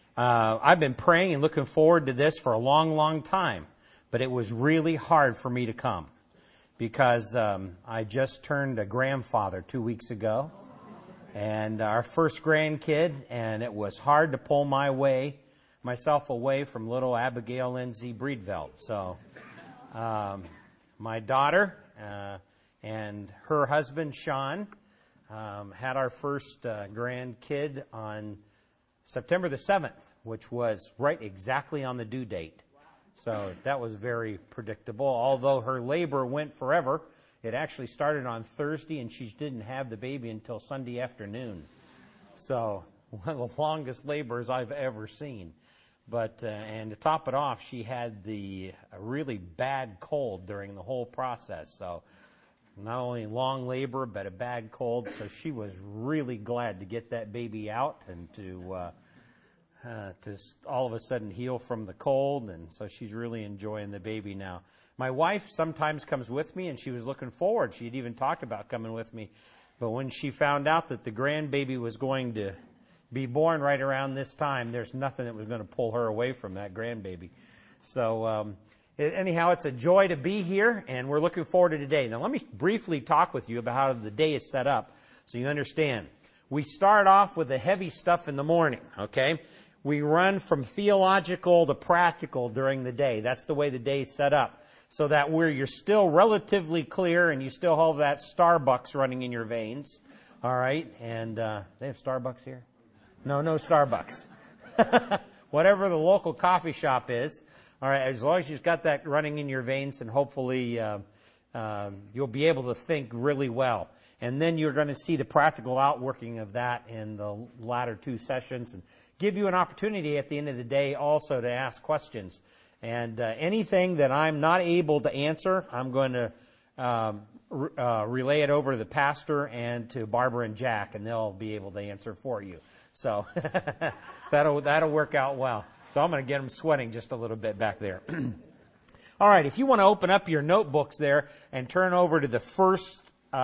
I've been praying and looking forward to this for a long, long time, but it was really hard for me to come because I just turned a grandfather 2 weeks ago, and our first grandkid, and it was hard to pull myself away from little Abigail Lindsay Breedveld. So my daughter and her husband, Sean, had our first grandkid on September the 7th, which was right exactly on the due date. So that was very predictable. Although her labor went forever, it actually started on Thursday, and she didn't have the baby until Sunday afternoon. So one of the longest labors I've ever seen. But and to top it off, she had a really bad cold during the whole process. So not only long labor, but a bad cold. So she was really glad to get that baby out and to all of a sudden heal from the cold. And so she's really enjoying the baby now. My wife sometimes comes with me, and she was looking forward. She had even talked about coming with me. But when she found out that the grandbaby was going to be born right around this time, there's nothing that was going to pull her away from that grandbaby. So anyhow, it's a joy to be here, and we're looking forward to today. Now, let me briefly talk with you about how the day is set up so you understand. We start off with the heavy stuff in the morning, okay? We run from theological to practical during the day. That's the way the day is set up, so that you're still relatively clear and you still have that Starbucks running in your veins, all right? And they have Starbucks here? No Starbucks. Whatever the local coffee shop is, all right, as long as you've got that running in your veins, and hopefully you'll be able to think really well. And then you're going to see the practical outworking of that in the latter two sessions, and give you an opportunity at the end of the day also to ask questions. And anything that I'm not able to answer, I'm going to relay it over to the pastor and to Barbara and Jack, and they'll be able to answer for you. So that'll work out well. So I'm going to get them sweating just a little bit back there. All right, if you want to open up your notebooks there and turn over to the first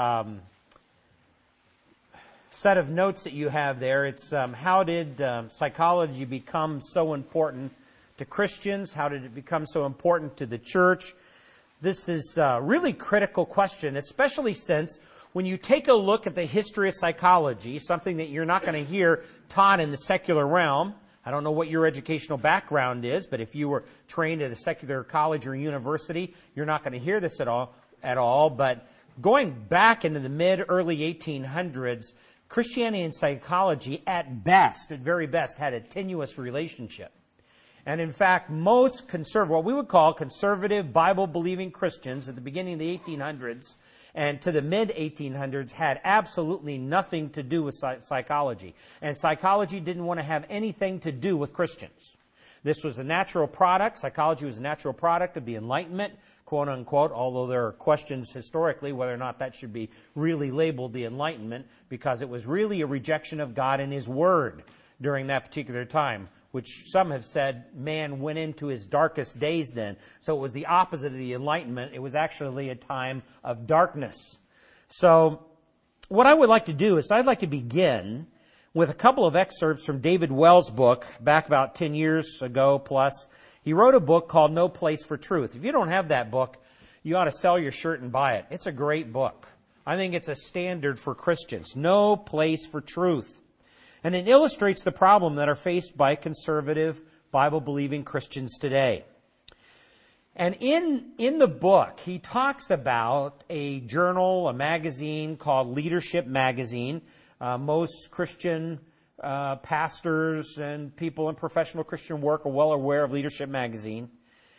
set of notes that you have there, it's how did psychology become so important to Christians? How did it become so important to the church? This is a really critical question, especially since when you take a look at the history of psychology, something that you're not going to hear taught in the secular realm. I don't know what your educational background is, but if you were trained at a secular college or university, you're not going to hear this at all. But going back into the early 1800s, Christianity and psychology, at very best, had a tenuous relationship. And in fact, most what we would call conservative, Bible-believing Christians at the beginning of the 1800s and to the mid-1800s had absolutely nothing to do with psychology. And psychology didn't want to have anything to do with Christians. This was a natural product. Psychology was a natural product of the Enlightenment, quote unquote, although there are questions historically whether or not that should be really labeled the Enlightenment, because it was really a rejection of God and His Word during that particular time, which some have said man went into his darkest days then. So it was the opposite of the Enlightenment. It was actually a time of darkness. So what I would like to do is I'd like to begin with a couple of excerpts from David Wells' book back about 10 years ago plus. He wrote a book called No Place for Truth. If you don't have that book, you ought to sell your shirt and buy it. It's a great book. I think it's a standard for Christians. No Place for Truth. And it illustrates the problem that are faced by conservative, Bible-believing Christians today. And in the book, he talks about a journal, a magazine called Leadership Magazine. Most Christian pastors and people in professional Christian work are well aware of Leadership Magazine.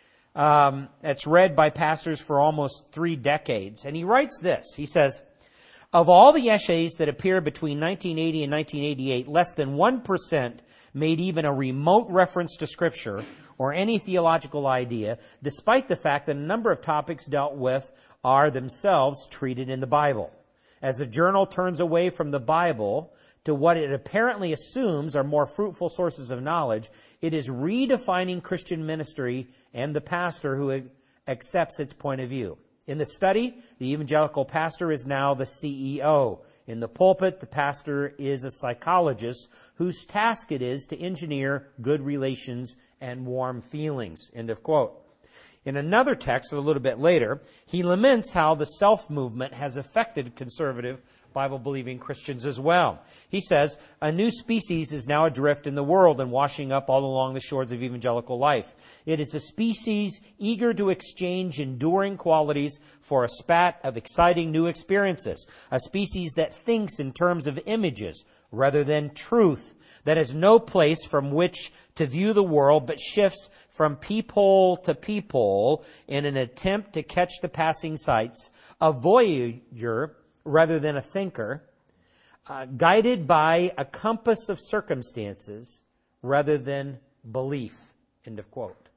It's read by pastors for almost 3 decades. And he writes this. He says, of all the essays that appeared between 1980 and 1988, less than 1% made even a remote reference to Scripture or any theological idea, despite the fact that a number of topics dealt with are themselves treated in the Bible. As the journal turns away from the Bible to what it apparently assumes are more fruitful sources of knowledge, it is redefining Christian ministry and the pastor who accepts its point of view. In the study, the evangelical pastor is now the CEO. In the pulpit, the pastor is a psychologist whose task it is to engineer good relations and warm feelings. End of quote. In another text, a little bit later, he laments how the self-movement has affected conservative Bible-believing Christians as well. He says, a new species is now adrift in the world and washing up all along the shores of evangelical life. It is a species eager to exchange enduring qualities for a spat of exciting new experiences. A species that thinks in terms of images rather than truth, that has no place from which to view the world, but shifts from peephole to peephole in an attempt to catch the passing sights. A voyager rather than a thinker, guided by a compass of circumstances rather than belief. End of quote.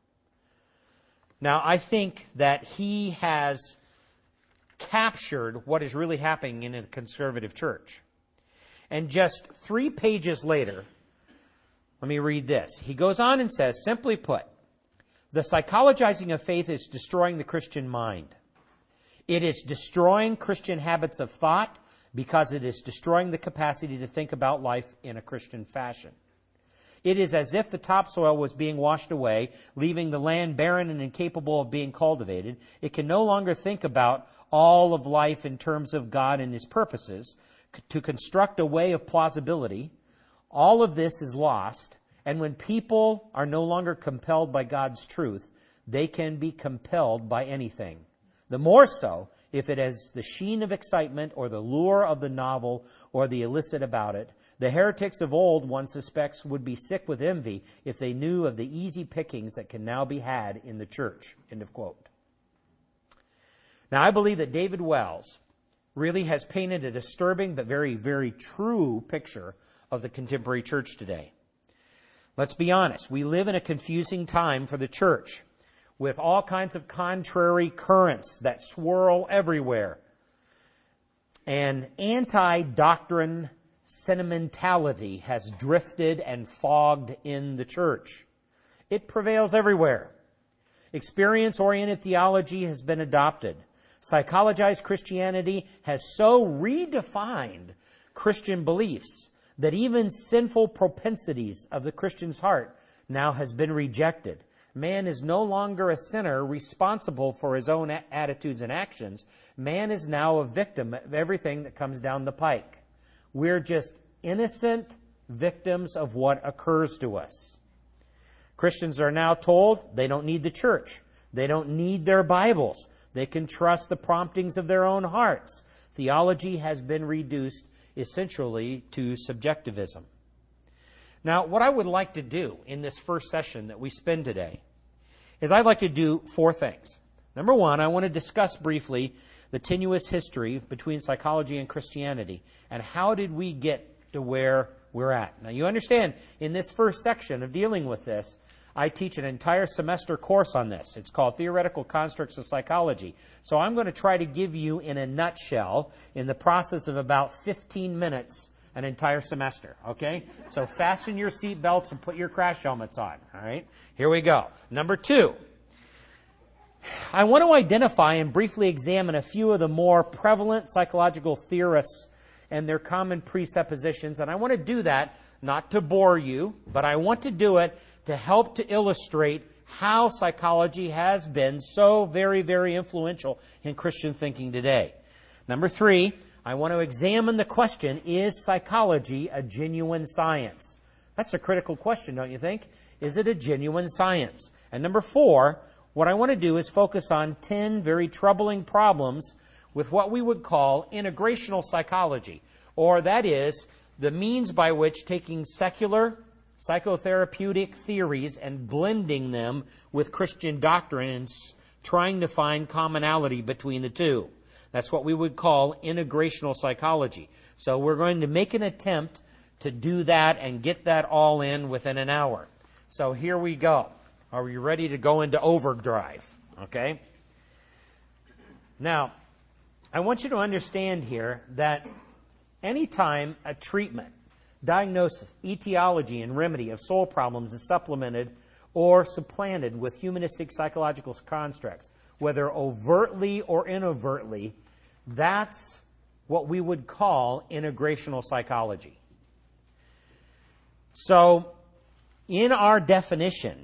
Now, I think that he has captured what is really happening in a conservative church. And just 3 pages later, let me read this. He goes on and says, simply put, the psychologizing of faith is destroying the Christian mind. It is destroying Christian habits of thought because it is destroying the capacity to think about life in a Christian fashion. It is as if the topsoil was being washed away, leaving the land barren and incapable of being cultivated. It can no longer think about all of life in terms of God and His purposes, to construct a way of plausibility. All of this is lost, and when people are no longer compelled by God's truth, they can be compelled by anything. The more so if it has the sheen of excitement or the lure of the novel or the illicit about it. The heretics of old, one suspects, would be sick with envy if they knew of the easy pickings that can now be had in the church. End of quote. Now, I believe that David Wells really has painted a disturbing but very, very true picture of the contemporary church today. Let's be honest. We live in a confusing time for the church, with all kinds of contrary currents that swirl everywhere. And anti-doctrine sentimentality has drifted and fogged in the church. It prevails everywhere. Experience-oriented theology has been adopted. Psychologized Christianity has so redefined Christian beliefs that even sinful propensities of the Christian's heart now has been rejected. Man is no longer a sinner responsible for his own attitudes and actions. Man is now a victim of everything that comes down the pike. We're just innocent victims of what occurs to us. Christians are now told they don't need the church. They don't need their Bibles. They can trust the promptings of their own hearts. Theology has been reduced essentially to subjectivism. Now, what I would like to do in this first session that we spend today is I'd like to do 4 things. Number 1, I want to discuss briefly the tenuous history between psychology and Christianity and how did we get to where we're at. Now, you understand, in this first section of dealing with this, I teach an entire semester course on this. It's called Theoretical Constructs of Psychology. So I'm going to try to give you, in a nutshell, in the process of about 15 minutes, an entire semester, okay? So fasten your seat belts and put your crash helmets on, all right? Here we go. Number 2, I want to identify and briefly examine a few of the more prevalent psychological theorists and their common presuppositions, and I want to do that not to bore you, but I want to do it to help to illustrate how psychology has been so very, very influential in Christian thinking today. Number 3, I want to examine the question, is psychology a genuine science? That's a critical question, don't you think? Is it a genuine science? And number 4, what I want to do is focus on 10 very troubling problems with what we would call integrational psychology, or that is the means by which taking secular psychotherapeutic theories and blending them with Christian doctrine and trying to find commonality between the two. That's what we would call integrational psychology. So we're going to make an attempt to do that and get that all in within an hour. So here we go. Are we ready to go into overdrive? Okay? Now, I want you to understand here that anytime a treatment, diagnosis, etiology, and remedy of soul problems is supplemented or supplanted with humanistic psychological constructs, whether overtly or inadvertently, that's what we would call integrational psychology. So, in our definition,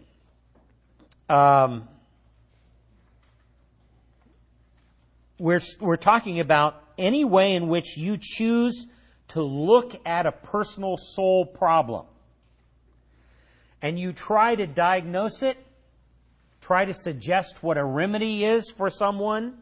we're talking about any way in which you choose to look at a personal soul problem and you try to diagnose it, try to suggest what a remedy is for someone,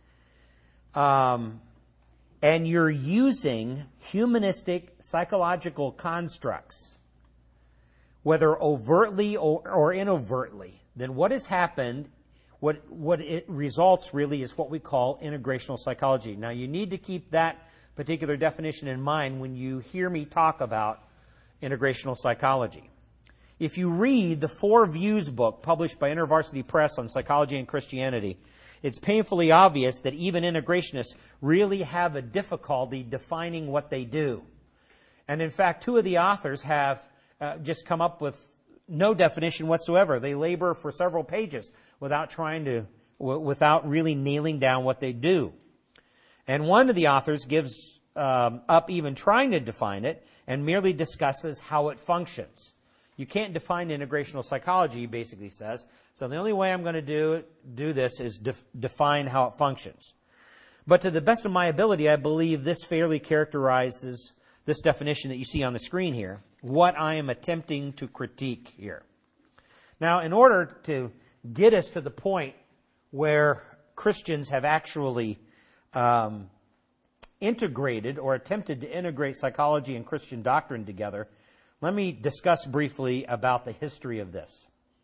and you're using humanistic psychological constructs, whether overtly or inadvertently, then what has happened, what it results really is what we call integrational psychology. Now, you need to keep that particular definition in mind when you hear me talk about integrational psychology. If you read the Four Views book published by InterVarsity Press on psychology and Christianity, it's painfully obvious that even integrationists really have a difficulty defining what they do. And in fact, two of the authors have just come up with no definition whatsoever. They labor for several pages without really nailing down what they do. And one of the authors gives up even trying to define it and merely discusses how it functions. You can't define integrational psychology, he basically says. So the only way I'm going to do this is define how it functions. But to the best of my ability, I believe this fairly characterizes this definition that you see on the screen here, what I am attempting to critique here. Now, in order to get us to the point where Christians have actually integrated or attempted to integrate psychology and Christian doctrine together, let me discuss briefly about the history of this.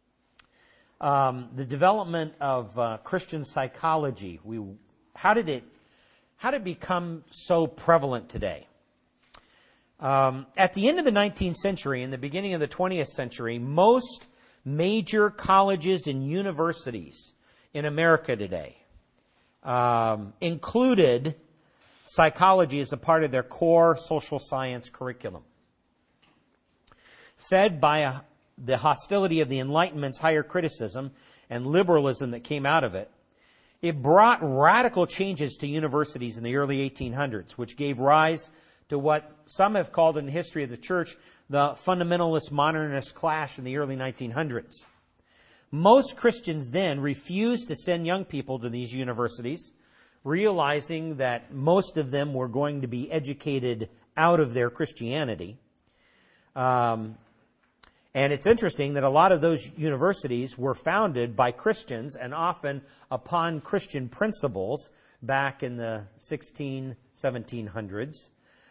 The development of Christian psychology, how did it become so prevalent today? At the end of the 19th century and the beginning of the 20th century, most major colleges and universities in America today included psychology as a part of their core social science curriculum. Fed by the hostility of the Enlightenment's higher criticism and liberalism that came out of it, it brought radical changes to universities in the early 1800s, which gave rise to what some have called in the history of the church the fundamentalist-modernist clash in the early 1900s. Most Christians then refused to send young people to these universities, realizing that most of them were going to be educated out of their Christianity. And it's interesting that a lot of those universities were founded by Christians and often upon Christian principles back in the 1700s.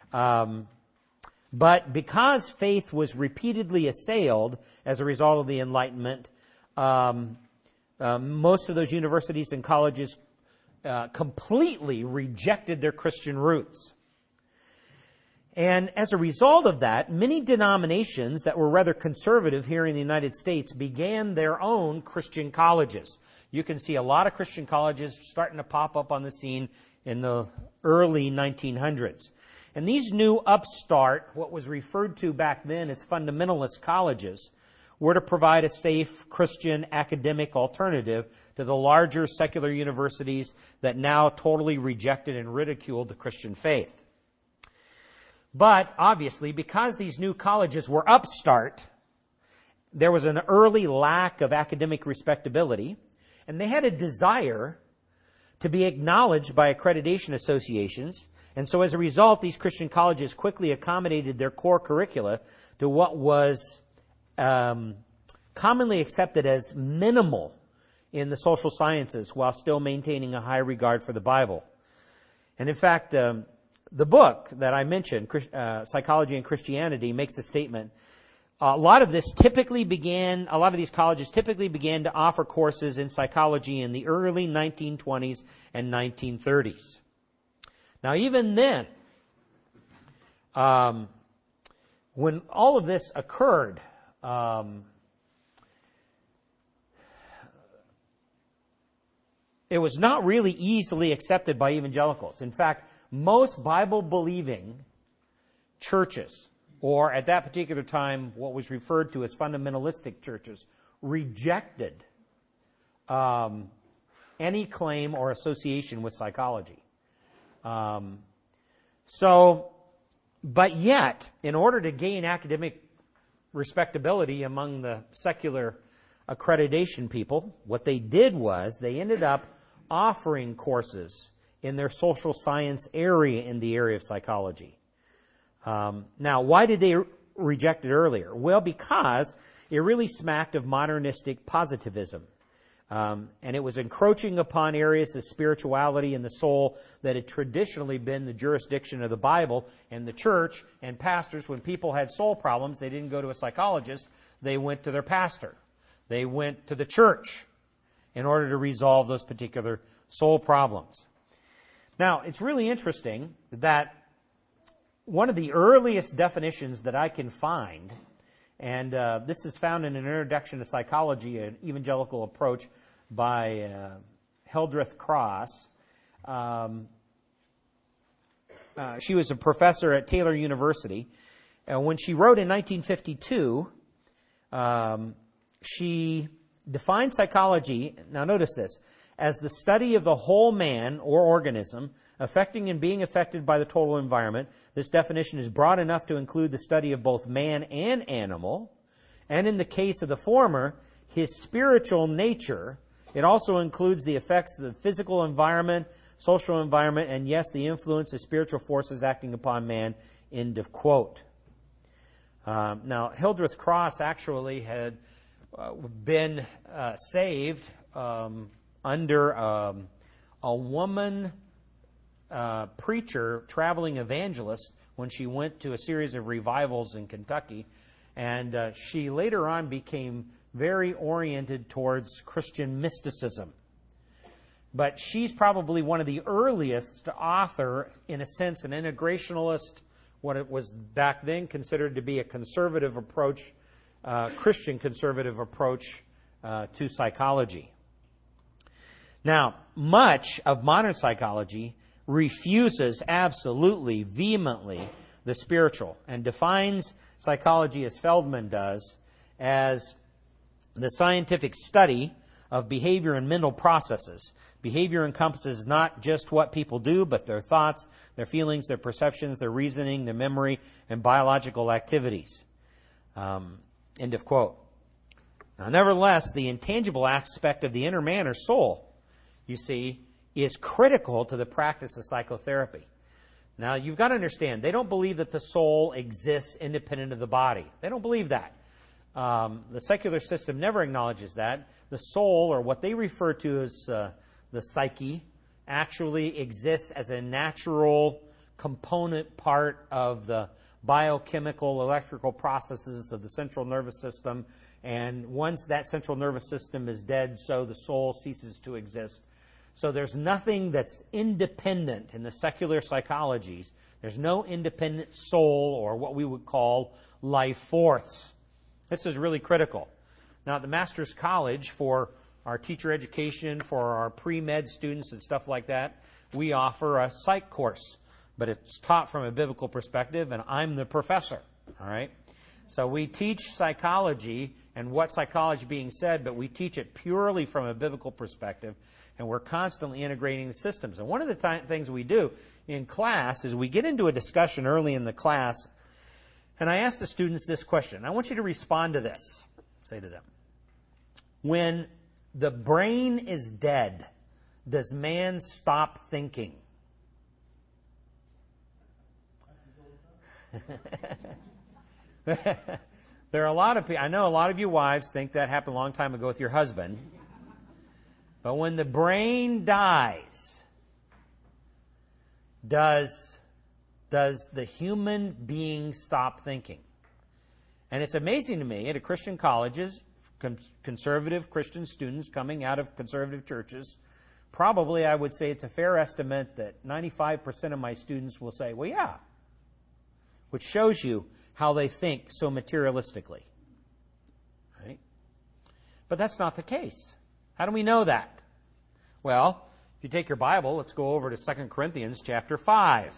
But because faith was repeatedly assailed as a result of the Enlightenment, most of those universities and colleges completely rejected their Christian roots. And as a result of that, many denominations that were rather conservative here in the United States began their own Christian colleges. You can see a lot of Christian colleges starting to pop up on the scene in the early 1900s. And these new upstart, what was referred to back then as fundamentalist colleges, were to provide a safe Christian academic alternative to the larger secular universities that now totally rejected and ridiculed the Christian faith. But obviously, because these new colleges were upstart, there was an early lack of academic respectability, and they had a desire to be acknowledged by accreditation associations. And so as a result, these Christian colleges quickly accommodated their core curricula to what was commonly accepted as minimal in the social sciences while still maintaining a high regard for the Bible. And in fact, the book that I mentioned, Psychology and Christianity, makes a statement. A lot of these colleges typically began to offer courses in psychology in the early 1920s and 1930s. Now, even then, when all of this occurred, it was not really easily accepted by evangelicals. In fact, most Bible-believing churches, or at that particular time, what was referred to as fundamentalistic churches, rejected any claim or association with psychology. But yet, in order to gain academic respectability among the secular accreditation people, what they did was they ended up offering courses in their social science area in the area of psychology. Now, why did they reject it earlier? Well, because it really smacked of modernistic positivism. And it was encroaching upon areas of spirituality and the soul that had traditionally been the jurisdiction of the Bible and the church and pastors. When people had soul problems, they didn't go to a psychologist. They went to their pastor. They went to the church in order to resolve those particular soul problems. Now, it's really interesting that one of the earliest definitions that I can find, and this is found in an Introduction to Psychology, an evangelical approach by Hildreth Cross. She was a professor at Taylor University. And when she wrote in 1952, she defined psychology, now notice this, as the study of the whole man or organism affecting and being affected by the total environment. This definition is broad enough to include the study of both man and animal, and in the case of the former, his spiritual nature. It also includes the effects of the physical environment, social environment, and yes, the influence of spiritual forces acting upon man, end of quote. Now, Hildreth Cross actually had been saved under a woman preacher, traveling evangelist, when she went to a series of revivals in Kentucky. And she later on became very oriented towards Christian mysticism. But she's probably one of the earliest to author, in a sense, an integrationalist, what it was back then considered to be a conservative approach, Christian conservative approach to psychology. Now, much of modern psychology refuses absolutely, vehemently, the spiritual and defines psychology, as Feldman does, as the scientific study of behavior and mental processes. Behavior encompasses not just what people do, but their thoughts, their feelings, their perceptions, their reasoning, their memory, and biological activities. End of quote. Now, nevertheless, the intangible aspect of the inner man or soul, you see, is critical to the practice of psychotherapy. Now, you've got to understand, they don't believe that the soul exists independent of the body. They don't believe that. The secular system never acknowledges that. The soul, or what they refer to as the psyche, actually exists as a natural component part of the biochemical, electrical processes of the central nervous system. And once that central nervous system is dead, so the soul ceases to exist. So there's nothing that's independent in the secular psychologies. There's no independent soul, or what we would call life force. This is really critical. Now, at the Master's College, for our teacher education, for our pre-med students and stuff like that, we offer a psych course. But it's taught from a biblical perspective, and I'm the professor. All right? So we teach psychology and what psychology is being said, but we teach it purely from a biblical perspective. And we're constantly integrating the systems. And one of the things we do in class is we get into a discussion early in the class, and I ask the students this question. I want you to respond to this. Say to them, when the brain is dead, does man stop thinking? There are a lot of people, I know a lot of you wives think that happened a long time ago with your husband. But when the brain dies, does the human being stop thinking? And it's amazing to me, at a Christian colleges, conservative Christian students coming out of conservative churches, probably I would say it's a fair estimate that 95% of my students will say, well, yeah, which shows you how they think so materialistically. Right? But that's not the case. How do we know that? Well, if you take your Bible, let's go over to 2 Corinthians chapter 5.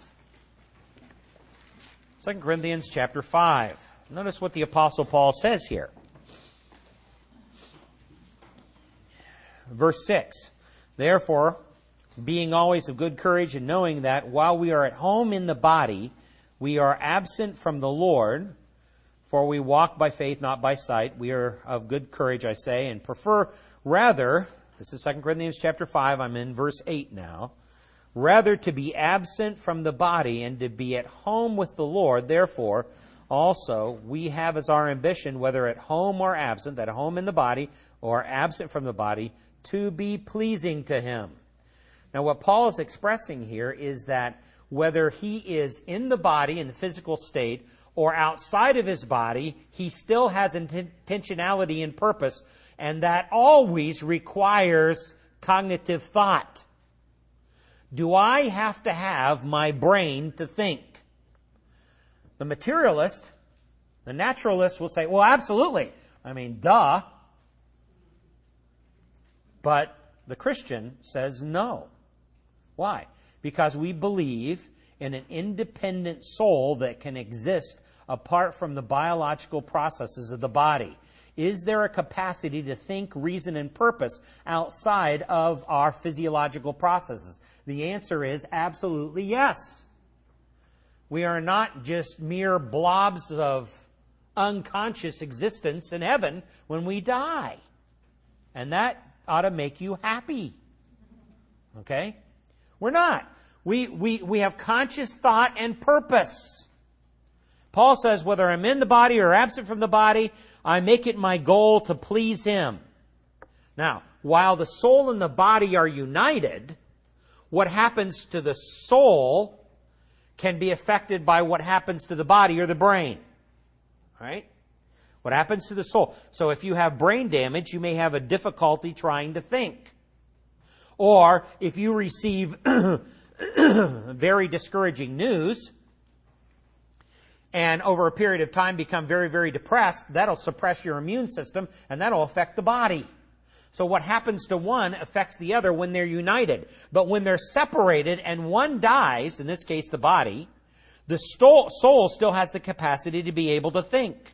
2 Corinthians chapter 5. Notice what the Apostle Paul says here. Verse 6. Therefore, being always of good courage and knowing that while we are at home in the body, we are absent from the Lord, for we walk by faith, not by sight. We are of good courage, I say, and prefer rather, this is 2 Corinthians chapter 5, I'm in verse 8 now, rather to be absent from the body and to be at home with the Lord. Therefore, also, we have as our ambition, whether at home or absent, that at home in the body or absent from the body, to be pleasing to Him. Now, what Paul is expressing here is that whether he is in the body, in the physical state, or outside of his body, he still has intentionality and purpose, and that always requires cognitive thought. Do I have to have my brain to think? The materialist, the naturalist will say, well, absolutely. I mean, duh. But the Christian says no. Why? Because we believe in an independent soul that can exist apart from the biological processes of the body. Is there a capacity to think, reason, and purpose outside of our physiological processes? The answer is absolutely yes. We are not just mere blobs of unconscious existence in heaven when we die. And that ought to make you happy. Okay? We're not. We have conscious thought and purpose. Paul says, whether I'm in the body or absent from the body, I make it my goal to please Him. Now, while the soul and the body are united, what happens to the soul can be affected by what happens to the body or the brain. Right? What happens to the soul? So if you have brain damage, you may have a difficulty trying to think. Or if you receive very discouraging news and over a period of time become very, very depressed, that'll suppress your immune system and that'll affect the body. So what happens to one affects the other when they're united. But when they're separated and one dies, in this case the body, the soul still has the capacity to be able to think.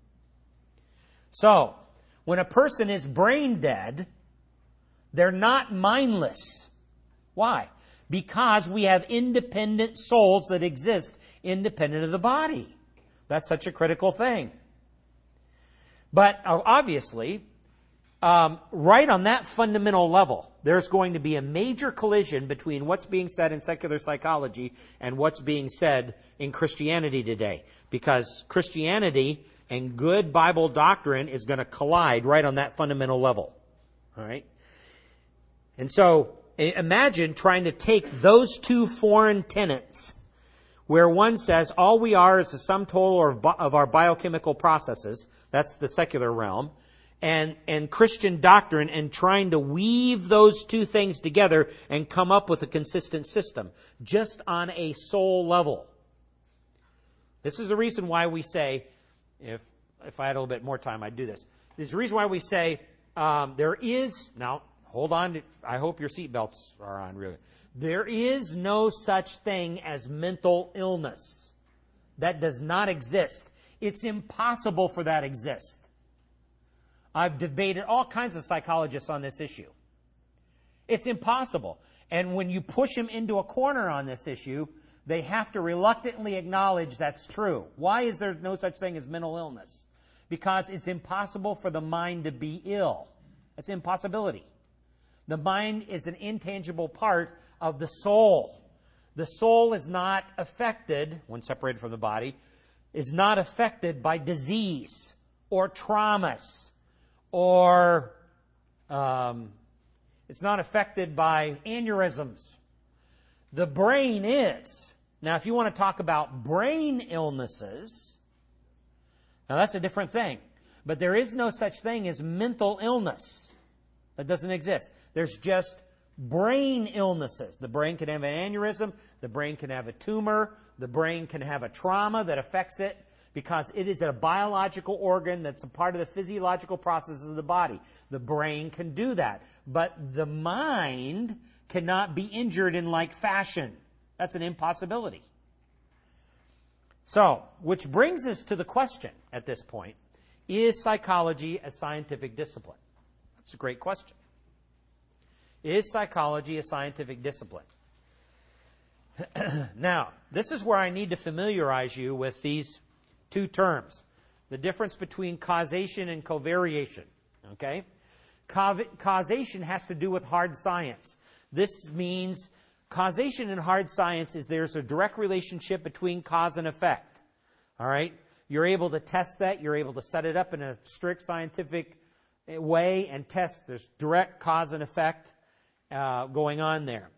So, when a person is brain dead, they're not mindless. Why? Because we have independent souls that exist independent of the body. That's such a critical thing. But obviously, right on that fundamental level, there's going to be a major collision between what's being said in secular psychology and what's being said in Christianity today. Because Christianity and good Bible doctrine is going to collide right on that fundamental level. All right? And so, imagine trying to take those two foreign tenets, where one says all we are is the sum total of our biochemical processes, that's the secular realm, and Christian doctrine, and trying to weave those two things together and come up with a consistent system, just on a soul level. This is the reason why we say, if I had a little bit more time, I'd do this. There's a reason why we say there is, now, hold on, I hope your seatbelts are on, really. There is no such thing as mental illness. That does not exist. It's impossible for that to exist. I've debated all kinds of psychologists on this issue. It's impossible. And when you push them into a corner on this issue, they have to reluctantly acknowledge that's true. Why is there no such thing as mental illness? Because it's impossible for the mind to be ill. It's an impossibility. The mind is an intangible part of the soul. The soul is not affected, when separated from the body, is not affected by disease or traumas or it's not affected by aneurysms. The brain is. Now, if you want to talk about brain illnesses, now that's a different thing. But there is no such thing as mental illness. That doesn't exist. There's just brain illnesses. The brain can have an aneurysm. The brain can have a tumor. The brain can have a trauma that affects it because it is a biological organ that's a part of the physiological processes of the body. The brain can do that. But the mind cannot be injured in like fashion. That's an impossibility. So, which brings us to the question at this point, is psychology a scientific discipline? That's a great question. Is psychology a scientific discipline? Now, this is where I need to familiarize you with these two terms. The difference between causation and covariation. Okay? Causation has to do with hard science. This means causation in hard science is there's a direct relationship between cause and effect. All right? You're able to test that. You're able to set it up in a strict scientific way and test. There's direct cause and effect going on there.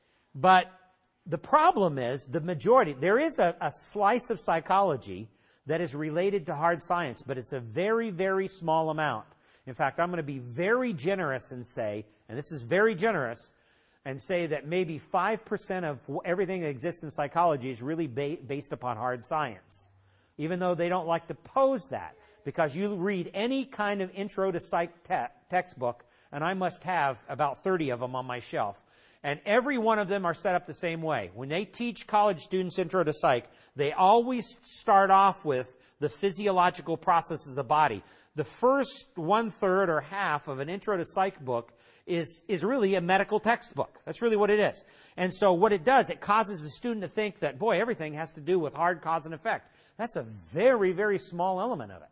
But the problem is the majority, there is a slice of psychology that is related to hard science, but it's a very, very small amount. In fact, I'm going to be very generous and say, and this is very generous, and say that maybe 5% of everything that exists in psychology is really based upon hard science. Even though they don't like to pose that, because you read any kind of intro to psych textbook, and I must have about 30 of them on my shelf. And every one of them are set up the same way. When they teach college students intro to psych, they always start off with the physiological processes of the body. The first 1/3 or half of an intro to psych book is really a medical textbook. That's really what it is. And so what it does, it causes the student to think that, boy, everything has to do with hard cause and effect. That's a very, very small element of it.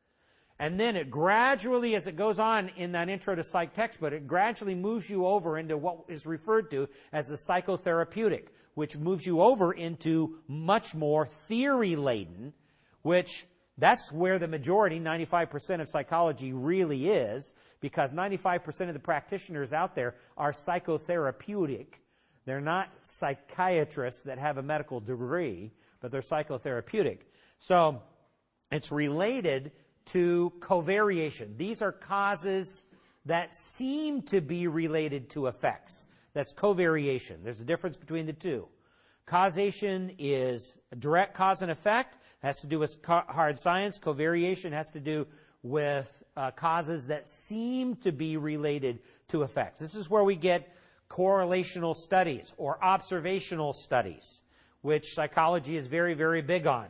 And then it gradually, as it goes on in that intro to psych textbook, it gradually moves you over into what is referred to as the psychotherapeutic, which moves you over into much more theory-laden, which that's where the majority, 95% of psychology really is, because 95% of the practitioners out there are psychotherapeutic. They're not psychiatrists that have a medical degree, but they're psychotherapeutic. So it's related to covariation. These are causes that seem to be related to effects. That's covariation. There's a difference between the two. Causation is a direct cause and effect. It has to do with hard science. Covariation has to do with causes that seem to be related to effects. This is where we get correlational studies or observational studies, which psychology is very, very big on.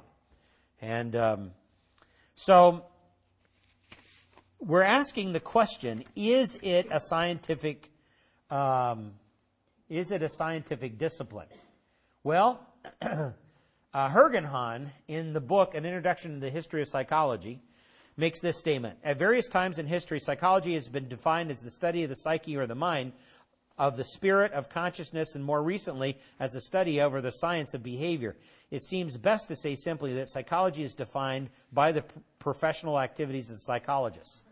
And so we're asking the question, is it a scientific discipline? Well, Hergenhahn, in the book An Introduction to the History of Psychology, makes this statement. At various times in history, psychology has been defined as the study of the psyche or the mind, of the spirit, of consciousness, and more recently as a study of or the science of behavior. It seems best to say simply that psychology is defined by the professional activities of psychologists.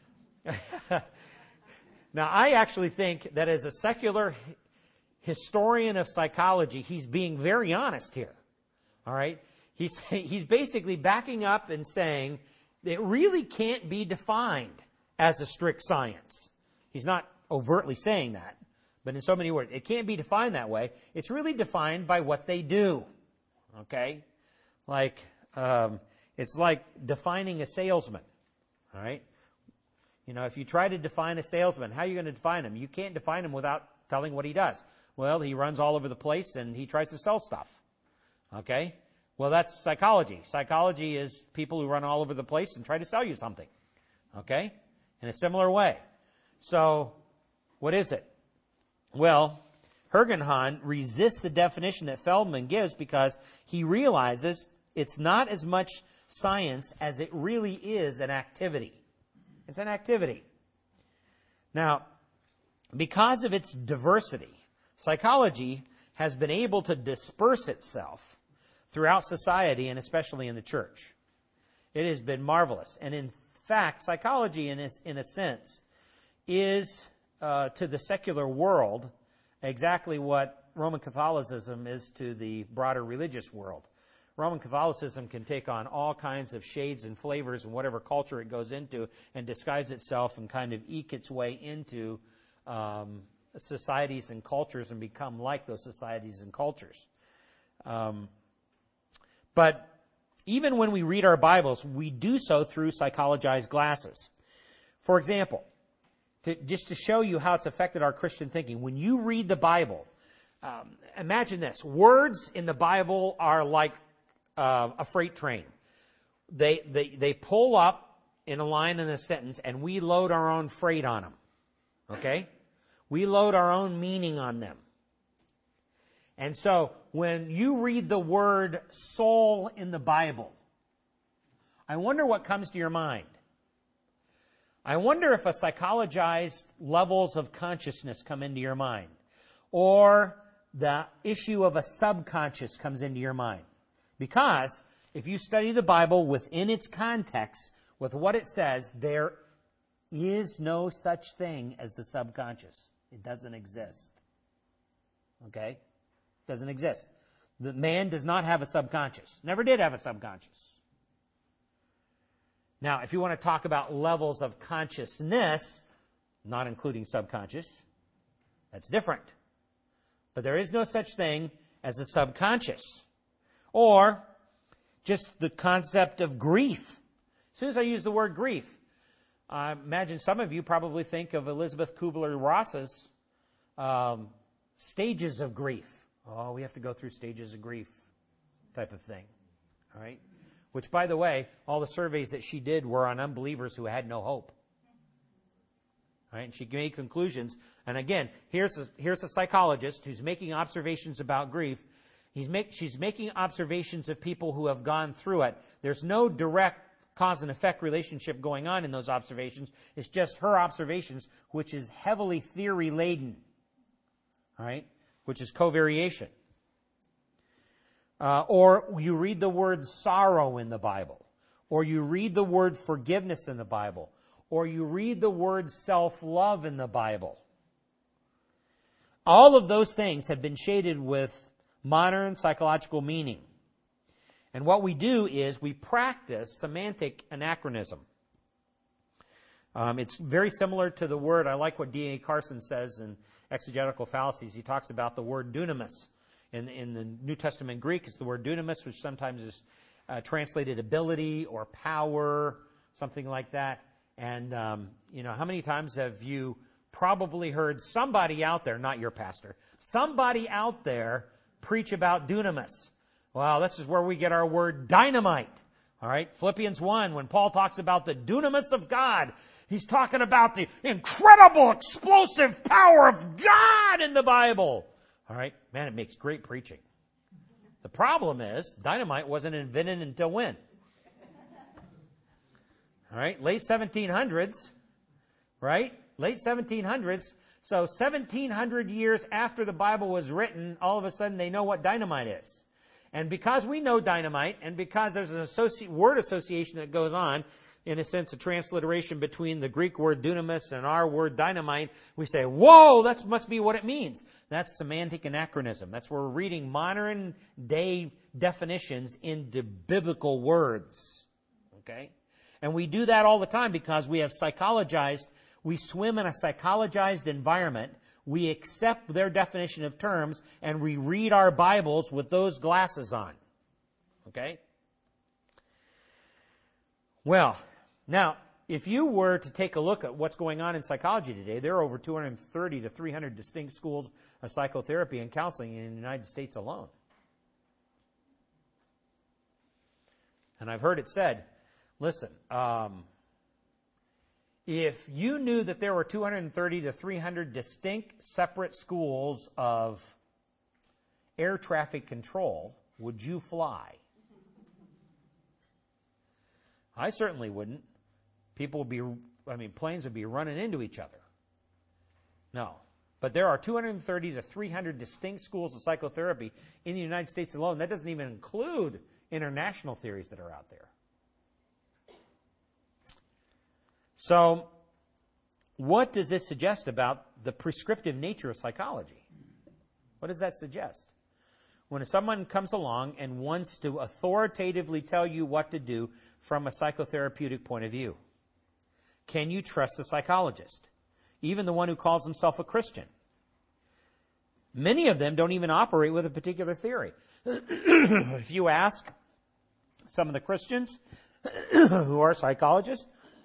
Now, I actually think that as a secular historian of psychology, he's being very honest here. All right? He's basically backing up and saying it really can't be defined as a strict science. He's not overtly saying that, but in so many words, it can't be defined that way. It's really defined by what they do. Okay? Like, it's like defining a salesman. All right? You know, if you try to define a salesman, how are you going to define him? You can't define him without telling what he does. Well, he runs all over the place and he tries to sell stuff. Okay? Well, that's psychology. Psychology is people who run all over the place and try to sell you something. Okay? In a similar way. So, what is it? Well, Hergenhahn resists the definition that Feldman gives because he realizes it's not as much science as it really is an activity. It's an activity. Now, because of its diversity, psychology has been able to disperse itself throughout society and especially in the church. It has been marvelous. And in fact, psychology, in a sense, is to the secular world exactly what Roman Catholicism is to the broader religious world. Roman Catholicism can take on all kinds of shades and flavors in whatever culture it goes into and disguise itself and kind of eke its way into societies and cultures and become like those societies and cultures. But even when we read our Bibles, we do so through psychologized glasses. For example, just to show you how it's affected our Christian thinking, when you read the Bible, imagine this. Words in the Bible are like a freight train. They pull up in a line in a sentence, and we load our own freight on them. Okay? We load our own meaning on them. And so when you read the word soul in the Bible, I wonder what comes to your mind. I wonder if a psychologized levels of consciousness come into your mind, or the issue of a subconscious comes into your mind. Because if you study the Bible within its context, with what it says, there is no such thing as the subconscious. It doesn't exist. Okay? It doesn't exist. The man does not have a subconscious. Never did have a subconscious. Now, if you want to talk about levels of consciousness, not including subconscious, that's different. But there is no such thing as a subconscious. Or just the concept of grief. As soon as I use the word grief, I imagine some of you probably think of Elizabeth Kubler-Ross's stages of grief. Oh, we have to go through stages of grief type of thing. All right? Which, by the way, all the surveys that she did were on unbelievers who had no hope. All right? And she made conclusions. And again, here's a psychologist who's making observations about grief. She's making observations of people who have gone through it. There's no direct cause and effect relationship going on in those observations. It's just her observations, which is heavily theory-laden. All right? Which is covariation. Or you read the word sorrow in the Bible. Or you read the word forgiveness in the Bible. Or you read the word self-love in the Bible. All of those things have been shaded with modern psychological meaning. And what we do is we practice semantic anachronism. It's very similar to the word, I like what D.A. Carson says in Exegetical Fallacies. He talks about the word dunamis. In the New Testament Greek, it's the word dunamis, which sometimes is translated ability or power, something like that. And, how many times have you probably heard somebody out there, not your pastor, somebody out there preach about dunamis? Well, this is where we get our word dynamite. All right, Philippians 1, when Paul talks about the dunamis of God, he's talking about the incredible, explosive power of God in the Bible. All right, man, it makes great preaching. The problem is, dynamite wasn't invented until when? All right, late 1700s, right? Late 1700s. So 1700 years after the Bible was written, all of a sudden they know what dynamite is. And because we know dynamite, and because there's an word association that goes on, in a sense, a transliteration between the Greek word dunamis and our word dynamite, we say, whoa, that must be what it means. That's semantic anachronism. That's where we're reading modern day definitions into biblical words. Okay? And we do that all the time because we swim in a psychologized environment. We accept their definition of terms, and we read our Bibles with those glasses on. Okay? Well, now, if you were to take a look at what's going on in psychology today, there are over 230 to 300 distinct schools of psychotherapy and counseling in the United States alone. And I've heard it said, listen, if you knew that there were 230 to 300 distinct separate schools of air traffic control, would you fly? I certainly wouldn't. Planes would be running into each other. No. But there are 230 to 300 distinct schools of psychotherapy in the United States alone. That doesn't even include international theories that are out there. So, what does this suggest about the prescriptive nature of psychology? What does that suggest? When someone comes along and wants to authoritatively tell you what to do from a psychotherapeutic point of view, can you trust the psychologist? Even the one who calls himself a Christian. Many of them don't even operate with a particular theory. If you ask some of the Christians who are psychologists,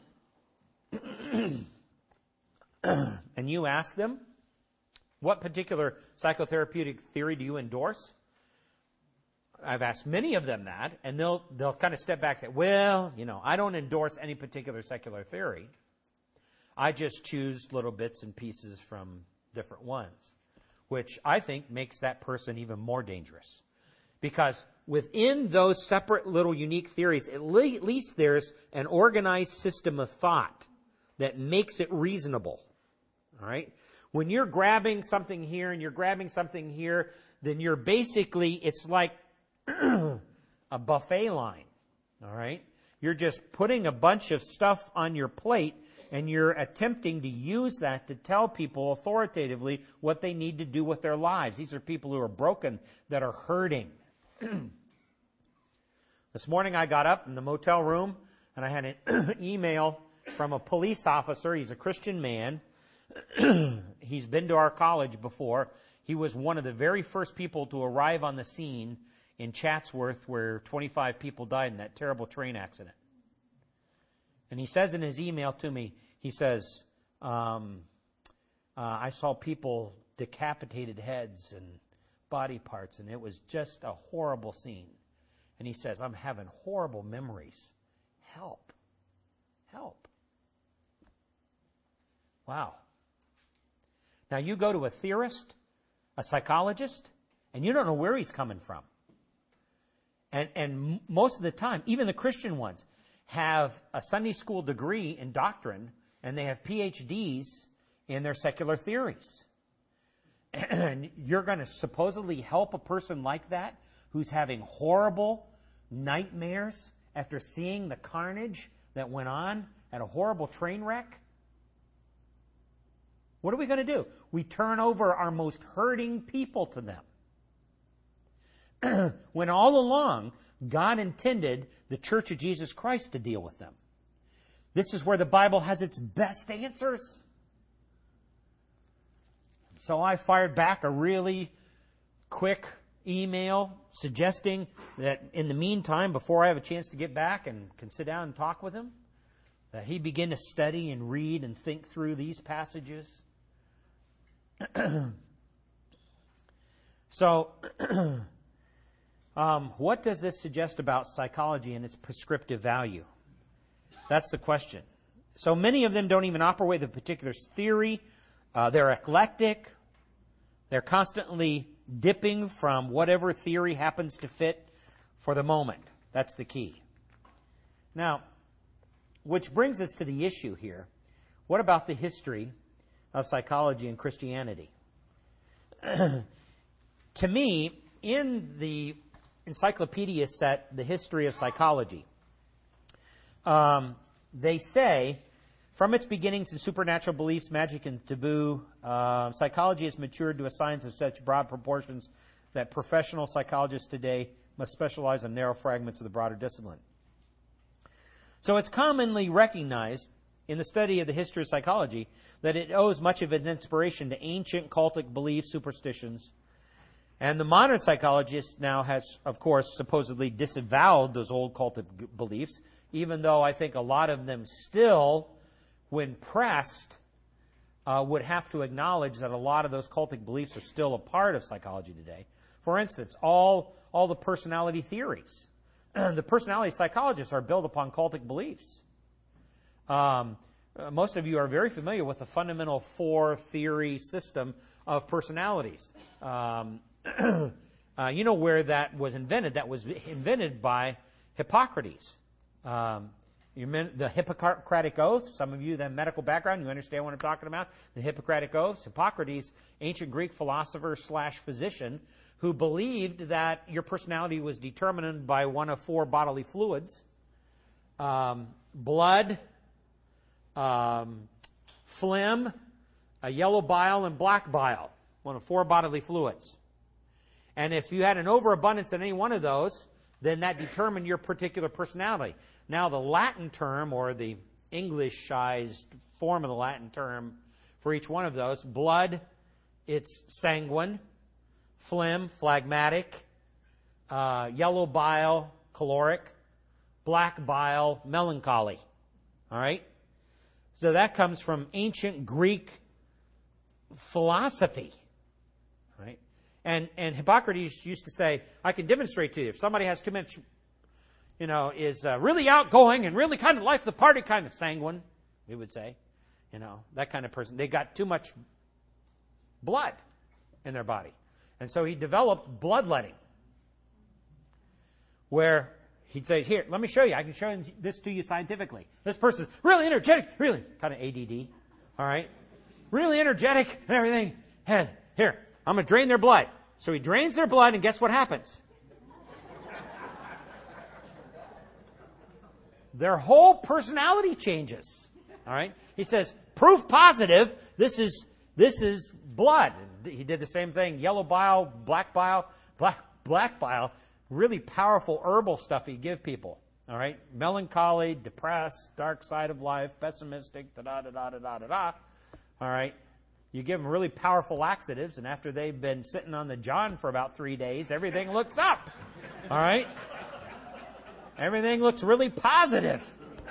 and you ask them, what particular psychotherapeutic theory do you endorse? I've asked many of them that, and they'll kind of step back and say, well, I don't endorse any particular secular theory. I just choose little bits and pieces from different ones, which I think makes that person even more dangerous. Because within those separate little unique theories, at least there's an organized system of thought that makes it reasonable. All right? When you're grabbing something here and you're grabbing something here, then you're basically, it's like a buffet line. All right? You're just putting a bunch of stuff on your plate, and you're attempting to use that to tell people authoritatively what they need to do with their lives. These are people who are broken, that are hurting. This morning I got up in the motel room, and I had an email from a police officer. He's a Christian man. He's been to our college before. He was one of the very first people to arrive on the scene in Chatsworth where 25 people died in that terrible train accident. And he says in his email to me, he says, I saw people, decapitated heads and body parts, and it was just a horrible scene. And he says, I'm having horrible memories. Help. Help. Wow. Now you go to a theorist, a psychologist, and you don't know where he's coming from. And most of the time, even the Christian ones, have a Sunday school degree in doctrine, and they have PhDs in their secular theories. And you're going to supposedly help a person like that who's having horrible nightmares after seeing the carnage that went on at a horrible train wreck? What are we going to do? We turn over our most hurting people to them. When all along, God intended the Church of Jesus Christ to deal with them. This is where the Bible has its best answers. So I fired back a really quick email suggesting that in the meantime, before I have a chance to get back and can sit down and talk with him, that he begin to study and read and think through these passages. So, what does this suggest about psychology and its prescriptive value? That's the question. So many of them don't even operate with a particular theory. They're eclectic. They're constantly dipping from whatever theory happens to fit for the moment. That's the key. Now, which brings us to the issue here. What about the history of psychology and Christianity? To me, in the encyclopedia set, The History of Psychology, they say, from its beginnings in supernatural beliefs, magic, and taboo, psychology has matured to a science of such broad proportions that professional psychologists today must specialize on narrow fragments of the broader discipline. So it's commonly recognized in the study of the history of psychology that it owes much of its inspiration to ancient cultic beliefs, superstitions. And the modern psychologist now has, of course, supposedly disavowed those old cultic beliefs, even though I think a lot of them still, when pressed, would have to acknowledge that a lot of those cultic beliefs are still a part of psychology today. For instance, all the personality theories. The personality psychologists are built upon cultic beliefs. Most of you are very familiar with the fundamental four theory system of personalities. You know where that was invented? That was invented by Hippocrates. The Hippocratic Oath. Some of you that have medical background, you understand what I'm talking about. The Hippocratic Oath. Hippocrates, ancient Greek philosopher / physician, who believed that your personality was determined by one of four bodily fluids: blood, phlegm, a yellow bile, and black bile. One of four bodily fluids. And if you had an overabundance in any one of those, then that determined your particular personality. Now, the Latin term, or the Englishized form of the Latin term for each one of those, blood, it's sanguine; phlegm, phlegmatic; yellow bile, caloric; black bile, melancholy. All right? So that comes from ancient Greek philosophy. Right? And Hippocrates used to say, I can demonstrate to you, if somebody has too much, is really outgoing and really kind of life of the party kind of sanguine, we would say, that kind of person. They got too much blood in their body. And so he developed bloodletting, where he'd say, here, let me show you. I can show this to you scientifically. This person's really energetic, really kind of ADD, all right? Really energetic and everything. And here, I'm going to drain their blood. So he drains their blood, and guess what happens? Their whole personality changes. All right? He says, proof positive, this is blood. He did the same thing. Yellow bile, black bile, black bile, really powerful herbal stuff he'd give people. All right? Melancholy, depressed, dark side of life, pessimistic, da-da-da-da-da-da-da. All right? You give them really powerful laxatives, and after they've been sitting on the john for about 3 days, everything looks up. All right? Everything looks really positive.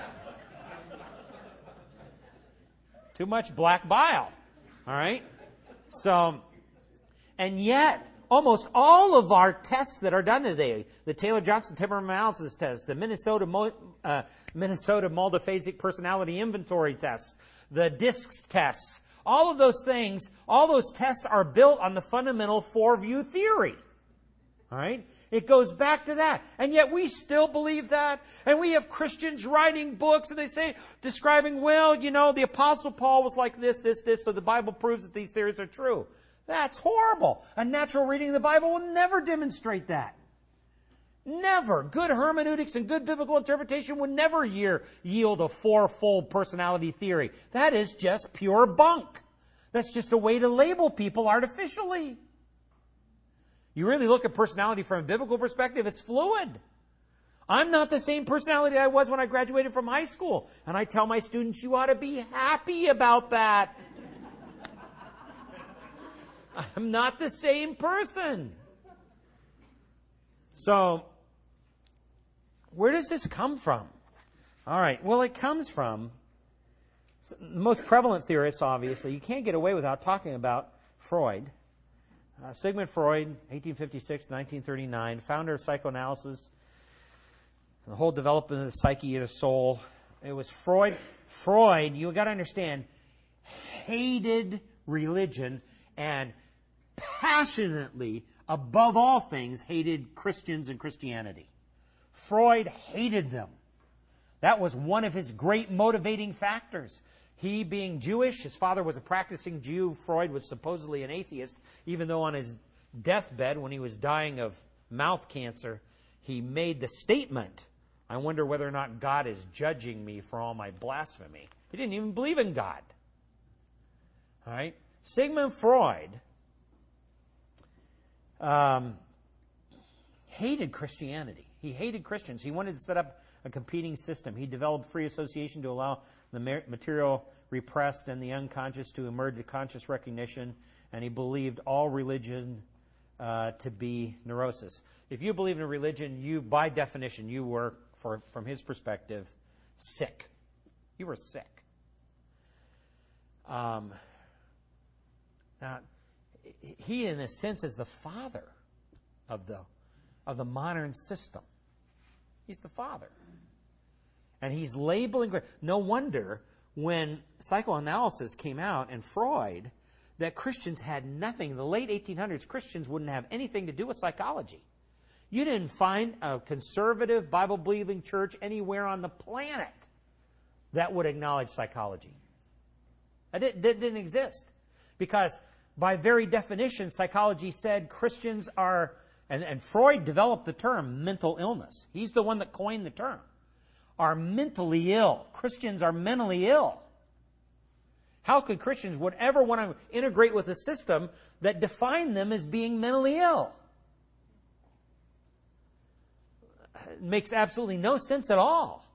Too much black bile. All right? So, and yet, almost all of our tests that are done today, the Taylor-Johnson temperament analysis test, the Minnesota multiphasic personality inventory tests, the DISCS tests, all of those things, all those tests are built on the fundamental four-view theory. All right? It goes back to that. And yet we still believe that. And we have Christians writing books, and they say, describing, well, you know, the Apostle Paul was like this, so the Bible proves that these theories are true. That's horrible. A natural reading of the Bible will never demonstrate that. Never. Good hermeneutics and good biblical interpretation would never yield a fourfold personality theory. That is just pure bunk. That's just a way to label people artificially. You really look at personality from a biblical perspective, it's fluid. I'm not the same personality I was when I graduated from high school. And I tell my students, you ought to be happy about that. I'm not the same person. So, where does this come from? All right, well, it comes from the most prevalent theorists, obviously. You can't get away without talking about Freud. Sigmund Freud, 1856 to 1939, founder of psychoanalysis, the whole development of the psyche of the soul. It was Freud. Freud, you got to understand, hated religion and passionately, above all things, hated Christians and Christianity. Freud hated them. That was one of his great motivating factors. He being Jewish, his father was a practicing Jew. Freud was supposedly an atheist, even though on his deathbed, when he was dying of mouth cancer, he made the statement, I wonder whether or not God is judging me for all my blasphemy. He didn't even believe in God. All right? Sigmund Freud hated Christianity. He hated Christians. He wanted to set up a competing system. He developed free association to allow the material repressed and the unconscious to emerge to conscious recognition, and he believed all religion to be neurosis. If you believe in a religion, you, by definition, you were, from his perspective, sick. You were sick. Now, he, in a sense, is the father of the modern system. He's the father. And he's labeling. No wonder when psychoanalysis came out and Freud, that Christians had nothing. In the late 1800s, Christians wouldn't have anything to do with psychology. You didn't find a conservative, Bible-believing church anywhere on the planet that would acknowledge psychology. That didn't exist. Because by very definition, psychology said Christians are, and Freud developed the term mental illness. He's the one that coined the term. Are mentally ill. Christians are mentally ill. How could Christians would ever want to integrate with a system that defined them as being mentally ill? It makes absolutely no sense at all.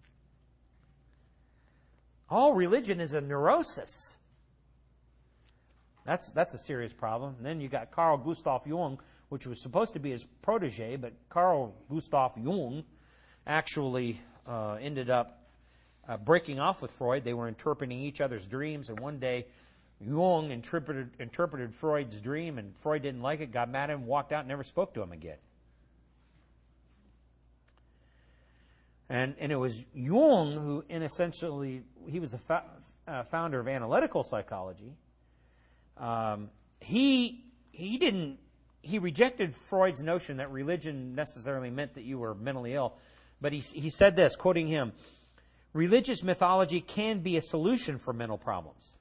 All religion is a neurosis. That's a serious problem. And then you got Carl Gustav Jung, which was supposed to be his protege, but Carl Gustav Jung actually ended up breaking off with Freud. They were interpreting each other's dreams, and one day Jung interpreted Freud's dream, and Freud didn't like it, got mad at him, walked out, and never spoke to him again. And it was Jung who, he was the founder of analytical psychology, he rejected Freud's notion that religion necessarily meant that you were mentally ill. But he said this, quoting him, "Religious mythology can be a solution for mental problems."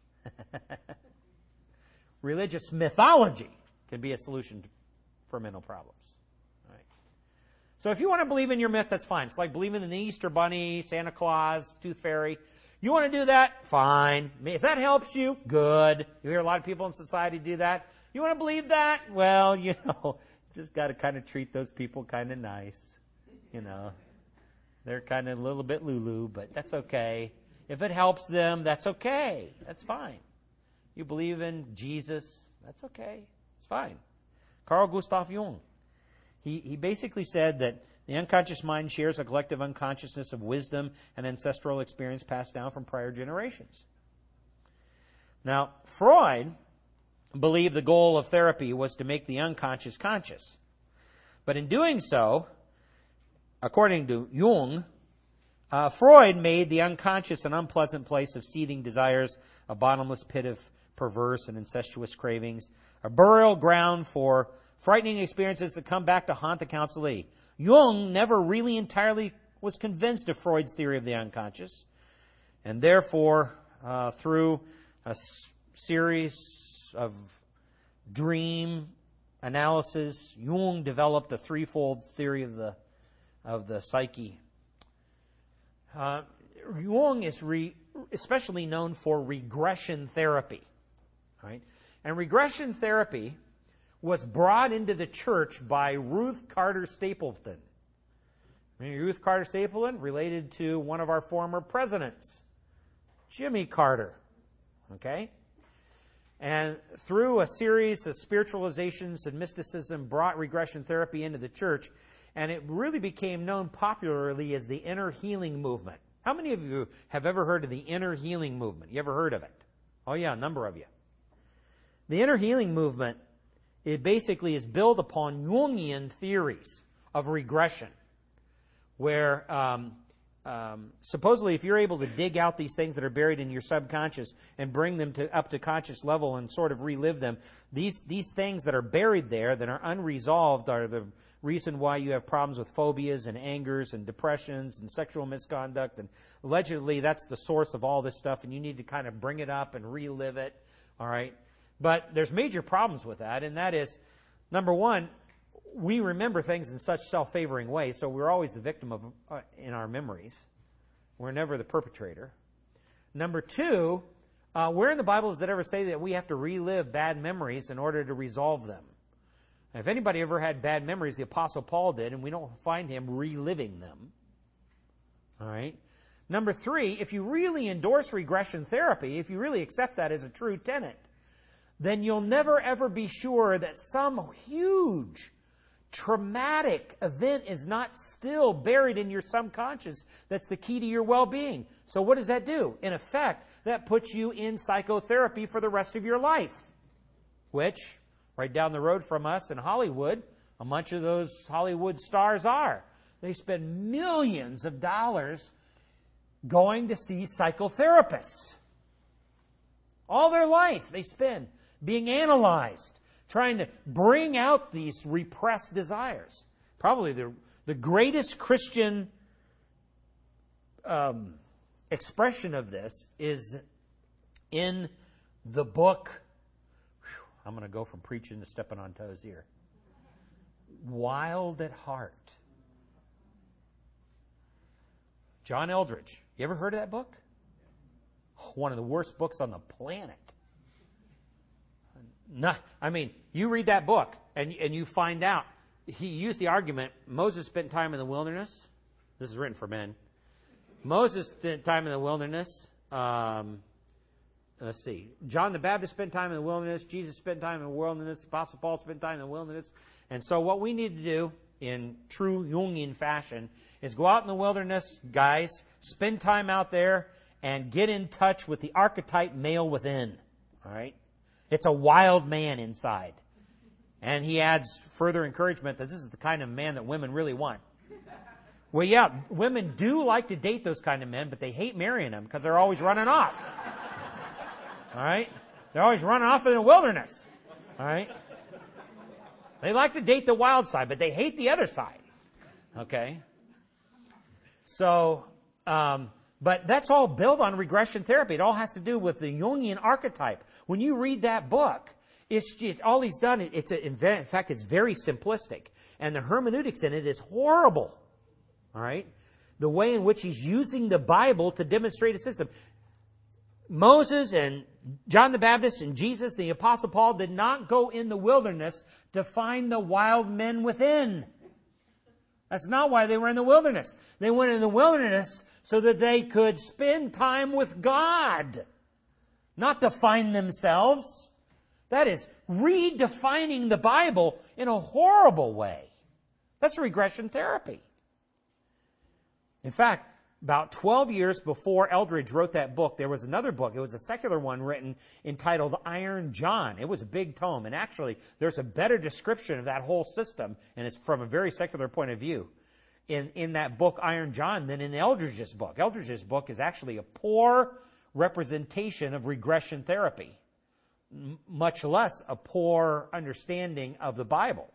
Religious mythology can be a solution for mental problems. All right. So if you want to believe in your myth, that's fine. It's like believing in the Easter Bunny, Santa Claus, Tooth Fairy. You want to do that? Fine. If that helps you, good. You hear a lot of people in society do that. You want to believe that? Well, just got to kind of treat those people kind of nice. They're kind of a little bit lulu, but that's okay. If it helps them, that's okay. That's fine. You believe in Jesus, that's okay. It's fine. Carl Gustav Jung, he basically said that the unconscious mind shares a collective unconsciousness of wisdom and ancestral experience passed down from prior generations. Now, Freud believed the goal of therapy was to make the unconscious conscious. But in doing so, according to Jung, Freud made the unconscious an unpleasant place of seething desires, a bottomless pit of perverse and incestuous cravings, a burial ground for frightening experiences that come back to haunt the counselee. Jung never really entirely was convinced of Freud's theory of the unconscious, and therefore, through a series of dream analysis, Jung developed a threefold theory of the psyche. Jung is especially known for regression therapy. Right? And regression therapy was brought into the church by Ruth Carter Stapleton. Ruth Carter Stapleton related to one of our former presidents, Jimmy Carter. Okay? And through a series of spiritualizations and mysticism brought regression therapy into the church, and it really became known popularly as the inner healing movement. How many of you have ever heard of the inner healing movement? You ever heard of it? Oh yeah, a number of you. The inner healing movement, it basically is built upon Jungian theories of regression, where supposedly if you're able to dig out these things that are buried in your subconscious and bring them up to conscious level and sort of relive them, these things that are buried there that are unresolved are the reason why you have problems with phobias and angers and depressions and sexual misconduct. And allegedly that's the source of all this stuff, and you need to kind of bring it up and relive it. All right? But there's major problems with that, and that is, number one, we remember things in such self-favoring ways, so we're always the victim of in our memories. We're never the perpetrator. Number two, where in the Bible does it ever say that we have to relive bad memories in order to resolve them? If anybody ever had bad memories, the Apostle Paul did, and we don't find him reliving them. All right? Number three, if you really endorse regression therapy, if you really accept that as a true tenet, then you'll never ever be sure that some huge traumatic event is not still buried in your subconscious that's the key to your well-being. So what does that do? In effect, that puts you in psychotherapy for the rest of your life, which, right down the road from us in Hollywood, a bunch of those Hollywood stars are. They spend millions of dollars going to see psychotherapists. All their life they spend being analyzed, trying to bring out these repressed desires. Probably the greatest Christian expression of this is in the book, I'm going to go from preaching to stepping on toes here, Wild at Heart. John Eldredge. You ever heard of that book? One of the worst books on the planet. No, I mean, you read that book and you find out. He used the argument, Moses spent time in the wilderness. This is written for men. Moses spent time in the wilderness. Let's see. John the Baptist spent time in the wilderness. Jesus spent time in the wilderness. The Apostle Paul spent time in the wilderness. And so what we need to do in true Jungian fashion is go out in the wilderness, guys, spend time out there, and get in touch with the archetype male within. All right? It's a wild man inside. And he adds further encouragement that this is the kind of man that women really want. Well, yeah, women do like to date those kind of men, but they hate marrying them because they're always running off. All right? They're always running off in the wilderness. All right? They like to date the wild side, but they hate the other side. Okay? So, but that's all built on regression therapy. It all has to do with the Jungian archetype. When you read that book, it's just, all he's done, in fact, it's very simplistic. And the hermeneutics in it is horrible. All right? The way in which he's using the Bible to demonstrate a system. Moses and John the Baptist and Jesus, the Apostle Paul, did not go in the wilderness to find the wild men within. That's not why they were in the wilderness. They went in the wilderness so that they could spend time with God, not to find themselves. That is redefining the Bible in a horrible way. That's regression therapy. In fact, about 12 years before Eldridge wrote that book, there was another book. It was a secular one written entitled Iron John. It was a big tome. And actually, there's a better description of that whole system, and it's from a very secular point of view, in that book, Iron John, than in Eldridge's book. Eldridge's book is actually a poor representation of regression therapy, much less a poor understanding of the Bible.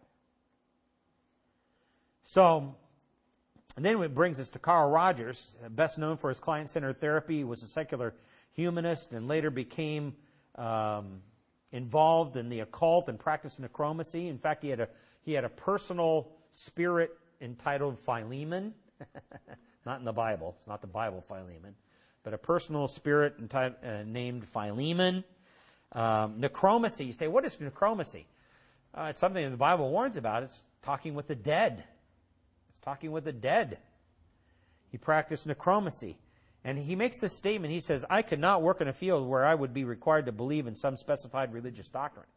So, and then it brings us to Carl Rogers, best known for his client-centered therapy. He was a secular humanist and later became involved in the occult and practiced necromancy. In fact, he had a personal spirit entitled Philemon. Not in the Bible. It's not the Bible Philemon. But a personal spirit named Philemon. Necromancy. You say, what is necromancy? It's something that the Bible warns about. It's talking with the dead. It's talking with the dead. He practiced necromancy. And he makes this statement. He says, I could not work in a field where I would be required to believe in some specified religious doctrine.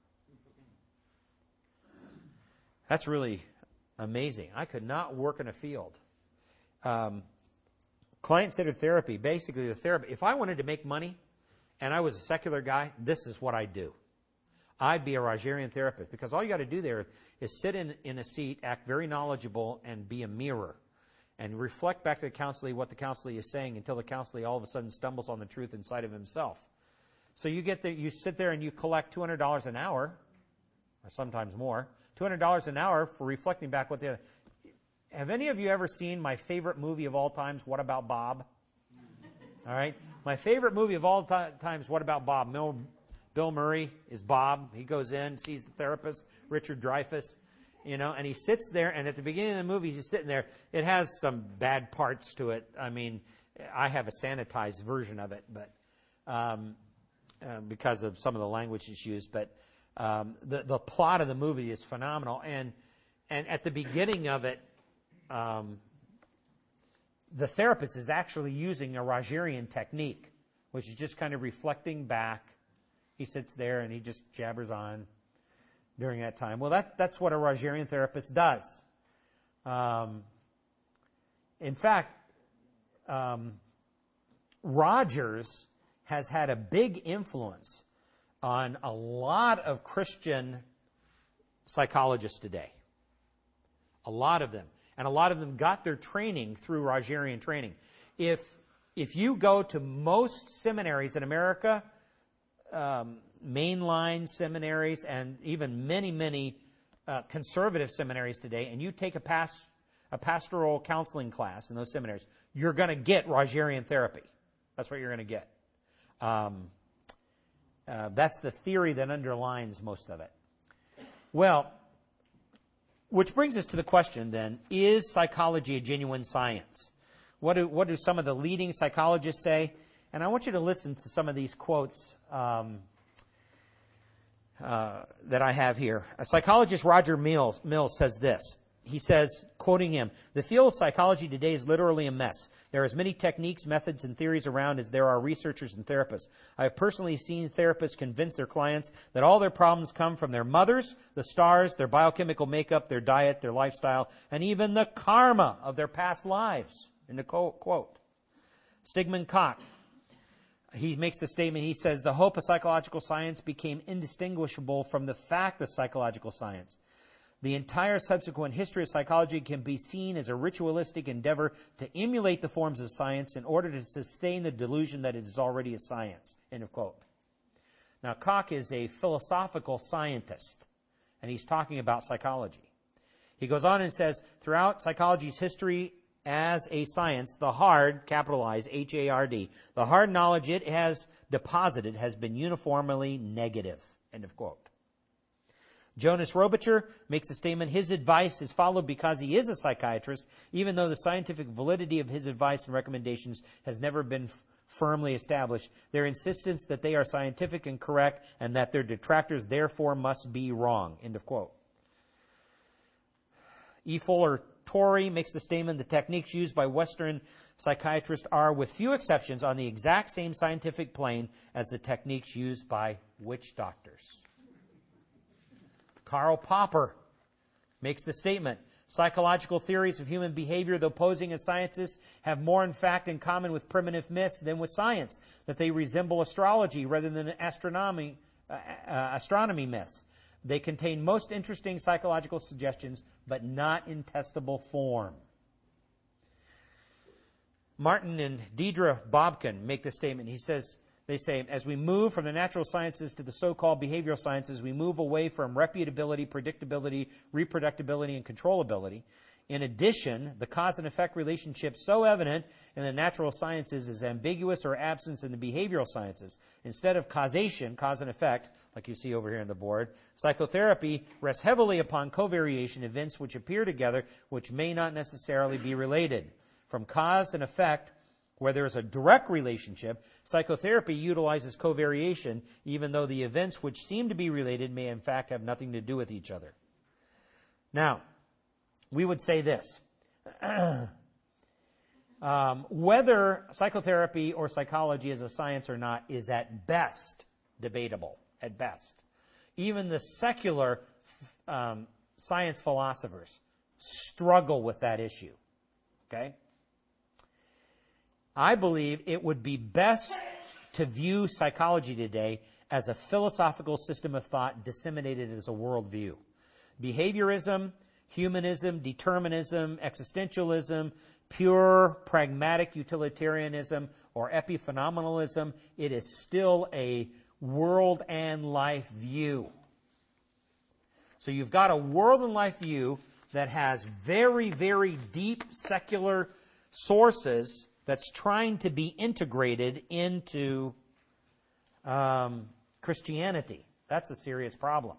That's really amazing. I could not work in a field. Client-centered therapy, basically the therapy. If I wanted to make money and I was a secular guy, this is what I'd do. I'd be a Rogerian therapist, because all you got to do there is sit in a seat, act very knowledgeable, and be a mirror. And reflect back to the counselee what the counselee is saying until the counselee all of a sudden stumbles on the truth inside of himself. So you get there, you sit there and you collect $200 an hour, or sometimes more, $200 an hour for reflecting back what the other. Have any of you ever seen my favorite movie of all times, What About Bob? All right? My favorite movie of all times, What About Bob? Bill Murray is Bob. He goes in, sees the therapist, Richard Dreyfuss, and he sits there, and at the beginning of the movie, he's sitting there. It has some bad parts to it. I mean, I have a sanitized version of it, but because of some of the language that's used. But the plot of the movie is phenomenal. And at the beginning of it, the therapist is actually using a Rogerian technique, which is just kind of reflecting back. He sits there and he just jabbers on during that time. Well, that's what a Rogerian therapist does. In fact, Rogers has had a big influence on a lot of Christian psychologists today. A lot of them. And a lot of them got their training through Rogerian training. If you go to most seminaries in America, mainline seminaries, and even many conservative seminaries today, and you take a pastoral counseling class in those seminaries, you're going to get Rogerian therapy. That's what you're going to get. That's the theory that underlines most of it. Well, which brings us to the question then, is psychology a genuine science? What do some of the leading psychologists say? And I want you to listen to some of these quotes that I have here. A psychologist, Roger Mills, says this. He says, quoting him, "The field of psychology today is literally a mess. There are as many techniques, methods, and theories around as there are researchers and therapists. I have personally seen therapists convince their clients that all their problems come from their mothers, the stars, their biochemical makeup, their diet, their lifestyle, and even the karma of their past lives." In the quote. Sigmund Koch, he makes the statement, he says, "The hope of psychological science became indistinguishable from the fact of psychological science. The entire subsequent history of psychology can be seen as a ritualistic endeavor to emulate the forms of science in order to sustain the delusion that it is already a science." End of quote. Now, Koch is a philosophical scientist, and he's talking about psychology. He goes on and says, throughout psychology's history as a science, the hard, capitalized H-A-R-D, the hard knowledge it has deposited has been uniformly negative. End of quote. Jonas Robicher makes a statement, his advice is followed because he is a psychiatrist, even though the scientific validity of his advice and recommendations has never been firmly established. Their insistence that they are scientific and correct and that their detractors therefore must be wrong. End of quote. E. Fuller Torrey makes the statement, the techniques used by Western psychiatrists are, with few exceptions, on the exact same scientific plane as the techniques used by witch doctors. Karl Popper makes the statement, psychological theories of human behavior, though posing as scientists, have more in fact in common with primitive myths than with science, that they resemble astrology rather than astronomy myths. They contain most interesting psychological suggestions, but not in testable form. Martin and Deidre Bobkin make the statement. They say, as we move from the natural sciences to the so-called behavioral sciences, we move away from reputability, predictability, reproducibility, and controllability. In addition, the cause and effect relationship so evident in the natural sciences is ambiguous or absent in the behavioral sciences. Instead of causation, cause and effect, like you see over here on the board, psychotherapy rests heavily upon covariation, events which appear together, which may not necessarily be related. From cause and effect, where there is a direct relationship, psychotherapy utilizes covariation, even though the events which seem to be related may in fact have nothing to do with each other. Now, we would say this. Whether psychotherapy or psychology is a science or not is at best debatable, at best. Even the secular science philosophers struggle with that issue. Okay? I believe it would be best to view psychology today as a philosophical system of thought disseminated as a worldview. Behaviorism, humanism, determinism, existentialism, pure pragmatic utilitarianism, or epiphenomenalism, it is still a world and life view. So you've got a world and life view that has very, very deep secular sources that's trying to be integrated into Christianity. That's a serious problem.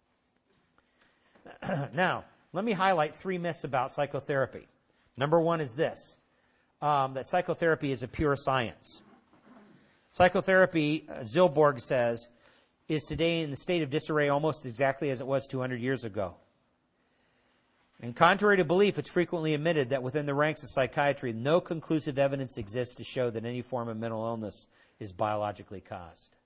Now, let me highlight 3 myths about psychotherapy. Number 1 is this, that psychotherapy is a pure science. Psychotherapy, Zilborg says, is today in the state of disarray almost exactly as it was 200 years ago. And contrary to belief, it's frequently admitted that within the ranks of psychiatry, no conclusive evidence exists to show that any form of mental illness is biologically caused.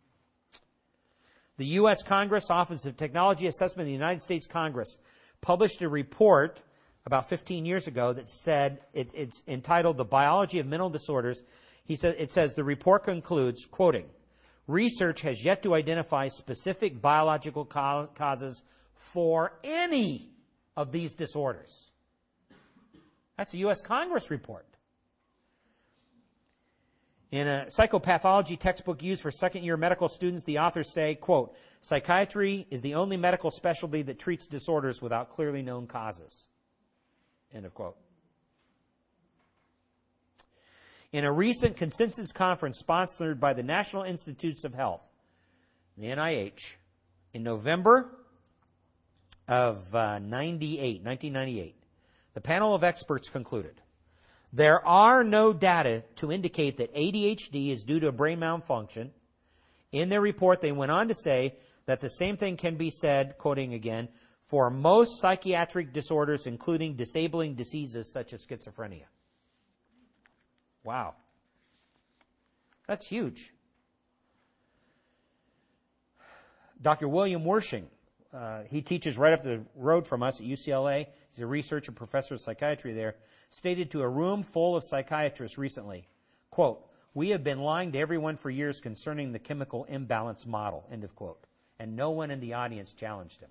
The U.S. Congress Office of Technology Assessment of the United States Congress published a report about 15 years ago that said, it's entitled The Biology of Mental Disorders. It says, the report concludes, quoting, research has yet to identify specific biological causes for any of these disorders. That's a U.S. Congress report. In a psychopathology textbook used for second-year medical students, the authors say, quote, psychiatry is the only medical specialty that treats disorders without clearly known causes. End of quote. In a recent consensus conference sponsored by the National Institutes of Health, the NIH, in November of 1998, the panel of experts concluded, there are no data to indicate that ADHD is due to brain malfunction. In their report, they went on to say that the same thing can be said, quoting again, for most psychiatric disorders, including disabling diseases such as schizophrenia. Wow. That's huge. Dr. William Wershing, he teaches right up the road from us at UCLA. He's a researcher, professor of psychiatry there, stated to a room full of psychiatrists recently, quote, we have been lying to everyone for years concerning the chemical imbalance model, end of quote. And no one in the audience challenged him.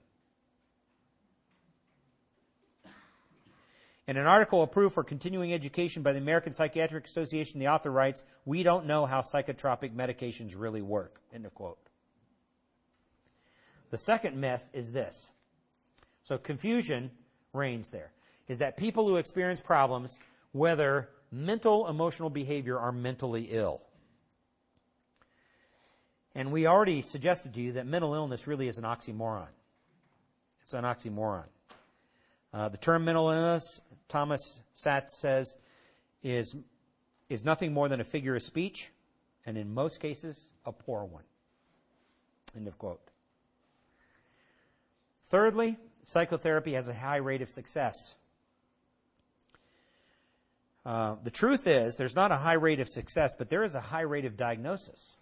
In an article approved for continuing education by the American Psychiatric Association, the author writes, we don't know how psychotropic medications really work, end of quote. The second myth is this. So confusion reigns there, is that people who experience problems, whether mental, emotional behavior, are mentally ill. And we already suggested to you that mental illness really is an oxymoron. It's an oxymoron. The term mental illness, Thomas Satz says, is nothing more than a figure of speech, and in most cases, a poor one. End of quote. Thirdly, psychotherapy has a high rate of success. The truth is, there's not a high rate of success, but there is a high rate of diagnosis.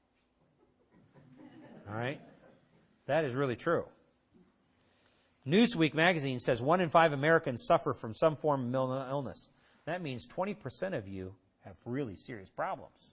All right? That is really true. Newsweek magazine says 1 in 5 Americans suffer from some form of mental illness. That means 20% of you have really serious problems.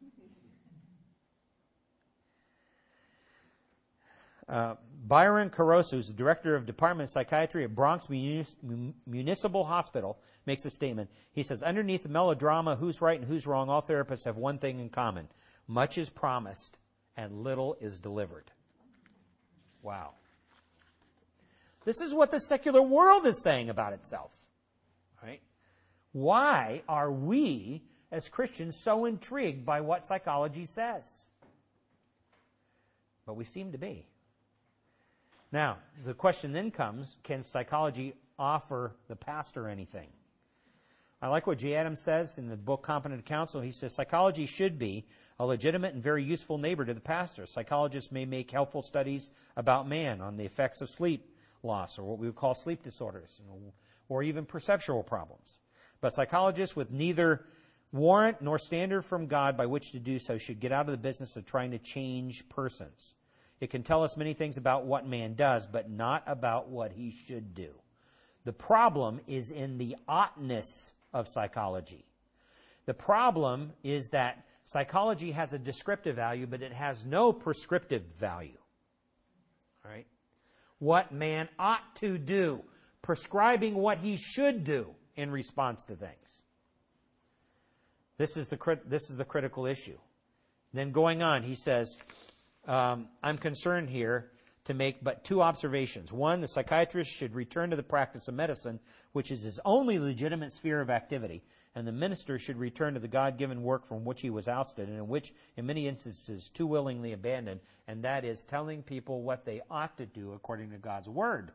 Byron Caroso, who's the director of Department of Psychiatry at Bronx Municipal Hospital, makes a statement. He says, underneath the melodrama, who's right and who's wrong, all therapists have one thing in common. Much is promised and little is delivered. Wow. This is what the secular world is saying about itself. Right? Why are we, as Christians, so intrigued by what psychology says? But we seem to be. Now, the question then comes, can psychology offer the pastor anything? I like what J. Adams says in the book Competent Counsel. He says, psychology should be a legitimate and very useful neighbor to the pastor. Psychologists may make helpful studies about man on the effects of sleep loss, or what we would call sleep disorders, or even perceptual problems. But psychologists with neither warrant nor standard from God by which to do so should get out of the business of trying to change persons. It can tell us many things about what man does, but not about what he should do. The problem is in the oughtness of psychology. The problem is that psychology has a descriptive value, but it has no prescriptive value. All right? What man ought to do, prescribing what he should do in response to things. This is the critical issue. Then going on, he says, I'm concerned here to make but 2 observations. One, the psychiatrist should return to the practice of medicine, which is his only legitimate sphere of activity, and the minister should return to the God-given work from which he was ousted, and in which, in many instances, too willingly abandoned, and that is telling people what they ought to do according to God's Word.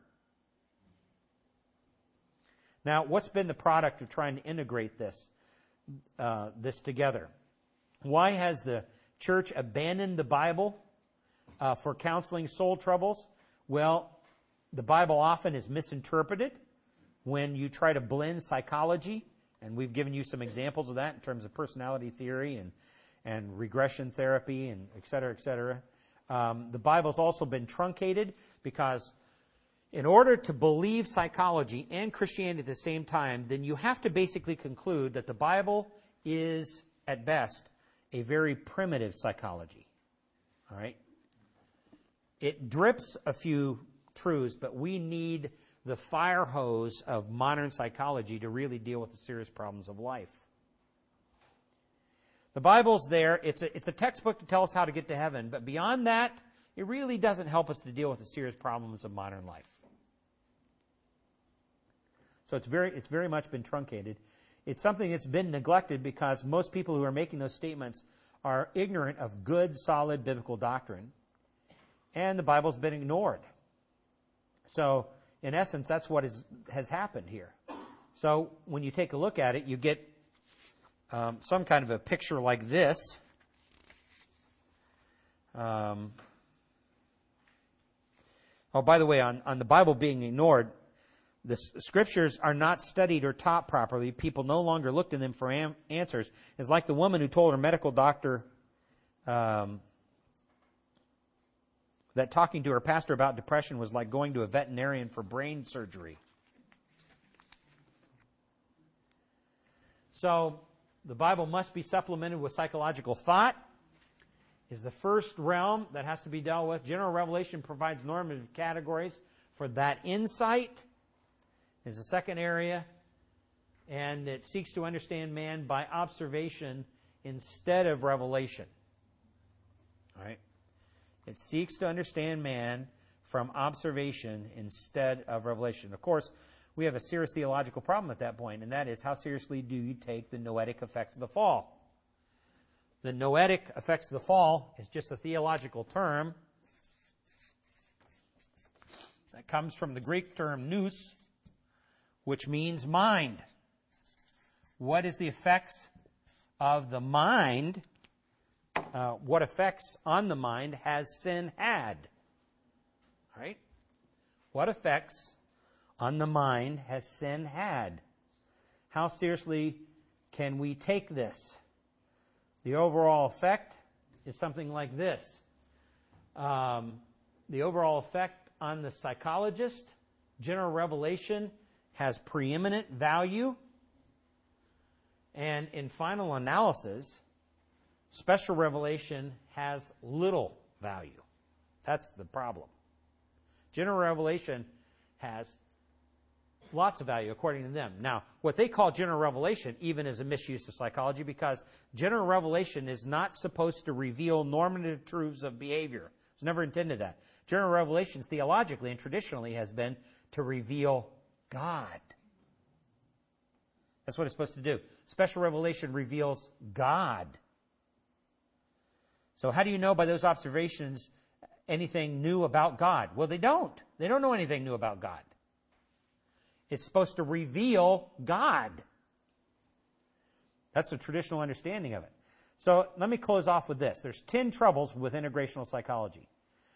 Now, what's been the product of trying to integrate this together? Why has the church abandoned the Bible for counseling soul troubles? Well, the Bible often is misinterpreted when you try to blend psychology, and we've given you some examples of that in terms of personality theory and regression therapy and et cetera, et cetera. The Bible's also been truncated because in order to believe psychology and Christianity at the same time, then you have to basically conclude that the Bible is, at best, a very primitive psychology. All right? It drips a few truths, but we need the fire hose of modern psychology to really deal with the serious problems of life. The Bible's there. It's a textbook to tell us how to get to heaven, but beyond that, it really doesn't help us to deal with the serious problems of modern life. So it's very much been truncated. It's something that's been neglected because most people who are making those statements are ignorant of good, solid biblical doctrine, and the Bible's been ignored. So, in essence, that's what has happened here. So, when you take a look at it, you get some kind of a picture like this. Oh, by the way, on the Bible being ignored, the Scriptures are not studied or taught properly. People no longer look to them for answers. It's like the woman who told her medical doctor that talking to her pastor about depression was like going to a veterinarian for brain surgery. So, the Bible must be supplemented with psychological thought. Is the first realm that has to be dealt with. General revelation provides normative categories for that insight. Is the second area, and it seeks to understand man by observation instead of revelation. All right? It seeks to understand man from observation instead of revelation. Of course, we have a serious theological problem at that point, and that is, how seriously do you take the noetic effects of the fall? The noetic effects of the fall is just a theological term that comes from the Greek term nous, which means mind. What is the effects of the mind? What effects on the mind has sin had? All right? What effects on the mind has sin had? How seriously can we take this? The overall effect is something like this. The overall effect on the psychologist, general revelation has preeminent value. And in final analysis, special revelation has little value. That's the problem. General revelation has lots of value according to them. Now, what they call general revelation even is a misuse of psychology, because general revelation is not supposed to reveal normative truths of behavior. It's never intended that. General revelation theologically and traditionally has been to reveal God. That's what it's supposed to do. Special revelation reveals God. So how do you know by those observations anything new about God? Well, they don't. They don't know anything new about God. It's supposed to reveal God. That's the traditional understanding of it. So let me close off with this. There's 10 troubles with integrational psychology.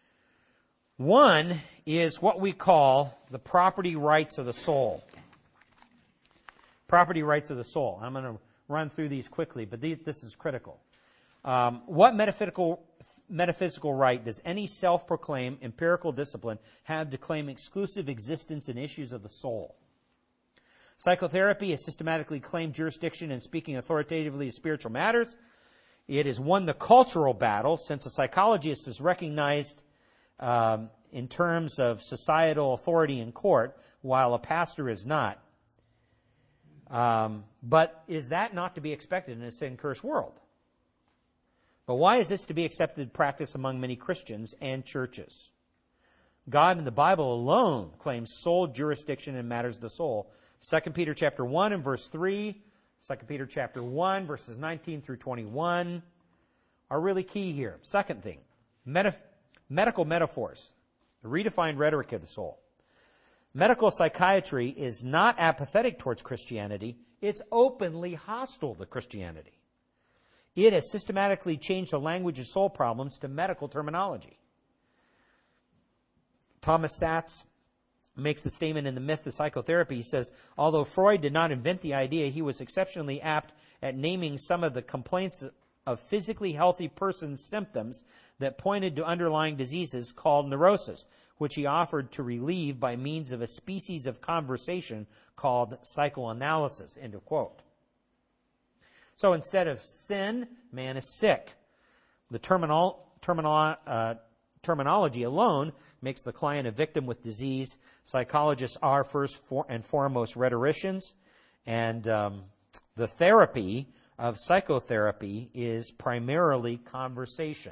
One is what we call the property rights of the soul. Property rights of the soul. I'm going to run through these quickly, but this is critical. What metaphysical right does any self-proclaimed empirical discipline have to claim exclusive existence in issues of the soul? Psychotherapy has systematically claimed jurisdiction in speaking authoritatively of spiritual matters. It has won the cultural battle, since a psychologist is recognized in terms of societal authority in court, while a pastor is not. But is that not to be expected in a sin-cursed world? But why is this to be accepted practice among many Christians and churches? God in the Bible alone claims sole jurisdiction in matters of the soul. 2 Peter chapter 1 and verse 3, 2 Peter chapter 1, verses 19 through 21 are really key here. Second thing, medical metaphors, the redefined rhetoric of the soul. Medical psychiatry is not apathetic towards Christianity. It's openly hostile to Christianity. It has systematically changed the language of soul problems to medical terminology. Thomas Satz makes the statement in The Myth of Psychotherapy. He says, although Freud did not invent the idea, he was exceptionally apt at naming some of the complaints of physically healthy persons' symptoms that pointed to underlying diseases called neurosis, which he offered to relieve by means of a species of conversation called psychoanalysis, end of quote. So instead of sin, man is sick. The terminology alone makes the client a victim with disease. Psychologists are first and foremost rhetoricians, and the therapy of psychotherapy is primarily conversation.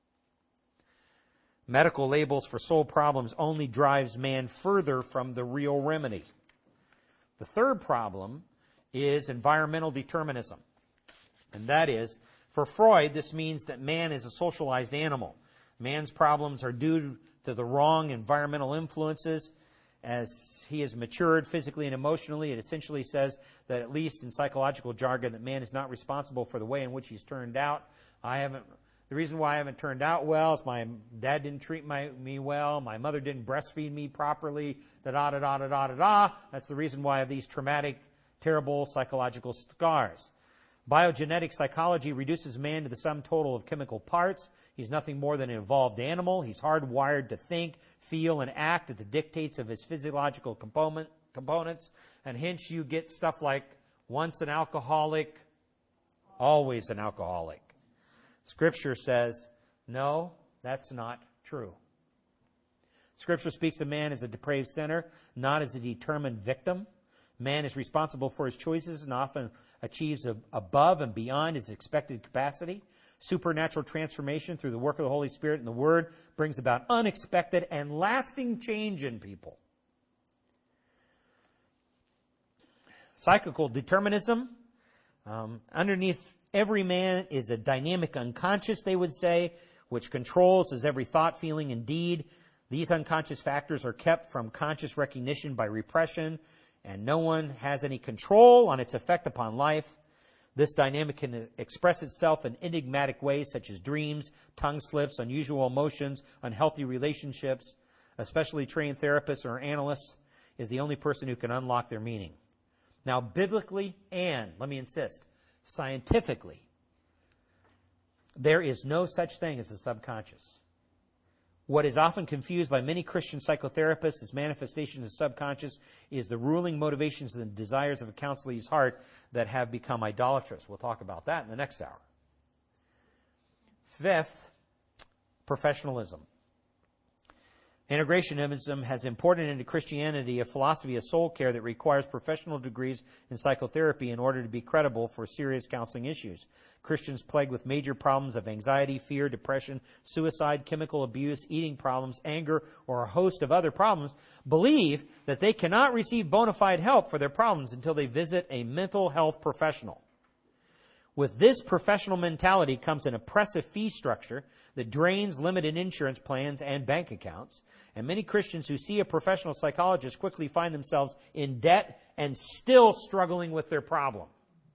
Medical labels for soul problems only drives man further from the real remedy. The third problem is environmental determinism. And that is, for Freud, this means that man is a socialized animal. Man's problems are due to the wrong environmental influences. As he has matured physically and emotionally, it essentially says that, at least in psychological jargon, that man is not responsible for the way in which he's turned out. The reason why I haven't turned out well is my dad didn't treat me well, my mother didn't breastfeed me properly, da-da-da-da-da-da-da. That's the reason why I have these traumatic, terrible psychological scars. Biogenetic psychology reduces man to the sum total of chemical parts. He's nothing more than an evolved animal. He's hardwired to think, feel, and act at the dictates of his physiological components. And hence you get stuff like, once an alcoholic, always an alcoholic. Scripture says, no, that's not true. Scripture speaks of man as a depraved sinner, not as a determined victim. Man is responsible for his choices and often achieves above and beyond his expected capacity. Supernatural transformation through the work of the Holy Spirit and the Word brings about unexpected and lasting change in people. Psychical determinism. Underneath every man is a dynamic unconscious, they would say, which controls his every thought, feeling, and deed. These unconscious factors are kept from conscious recognition by repression, and no one has any control on its effect upon life. This dynamic can express itself in enigmatic ways such as dreams, tongue slips, unusual emotions, unhealthy relationships. Especially trained therapists or analysts is the only person who can unlock their meaning. Now, biblically and, let me insist, scientifically, there is no such thing as a subconscious. What is often confused by many Christian psychotherapists as manifestation of the subconscious is the ruling motivations and desires of a counselee's heart that have become idolatrous. We'll talk about that in the next hour. Fifth, professionalism. Integrationism has imported into Christianity a philosophy of soul care that requires professional degrees in psychotherapy in order to be credible for serious counseling issues. Christians plagued with major problems of anxiety, fear, depression, suicide, chemical abuse, eating problems, anger, or a host of other problems believe that they cannot receive bona fide help for their problems until they visit a mental health professional. With this professional mentality comes an oppressive fee structure that drains limited insurance plans and bank accounts. And many Christians who see a professional psychologist quickly find themselves in debt and still struggling with their problem.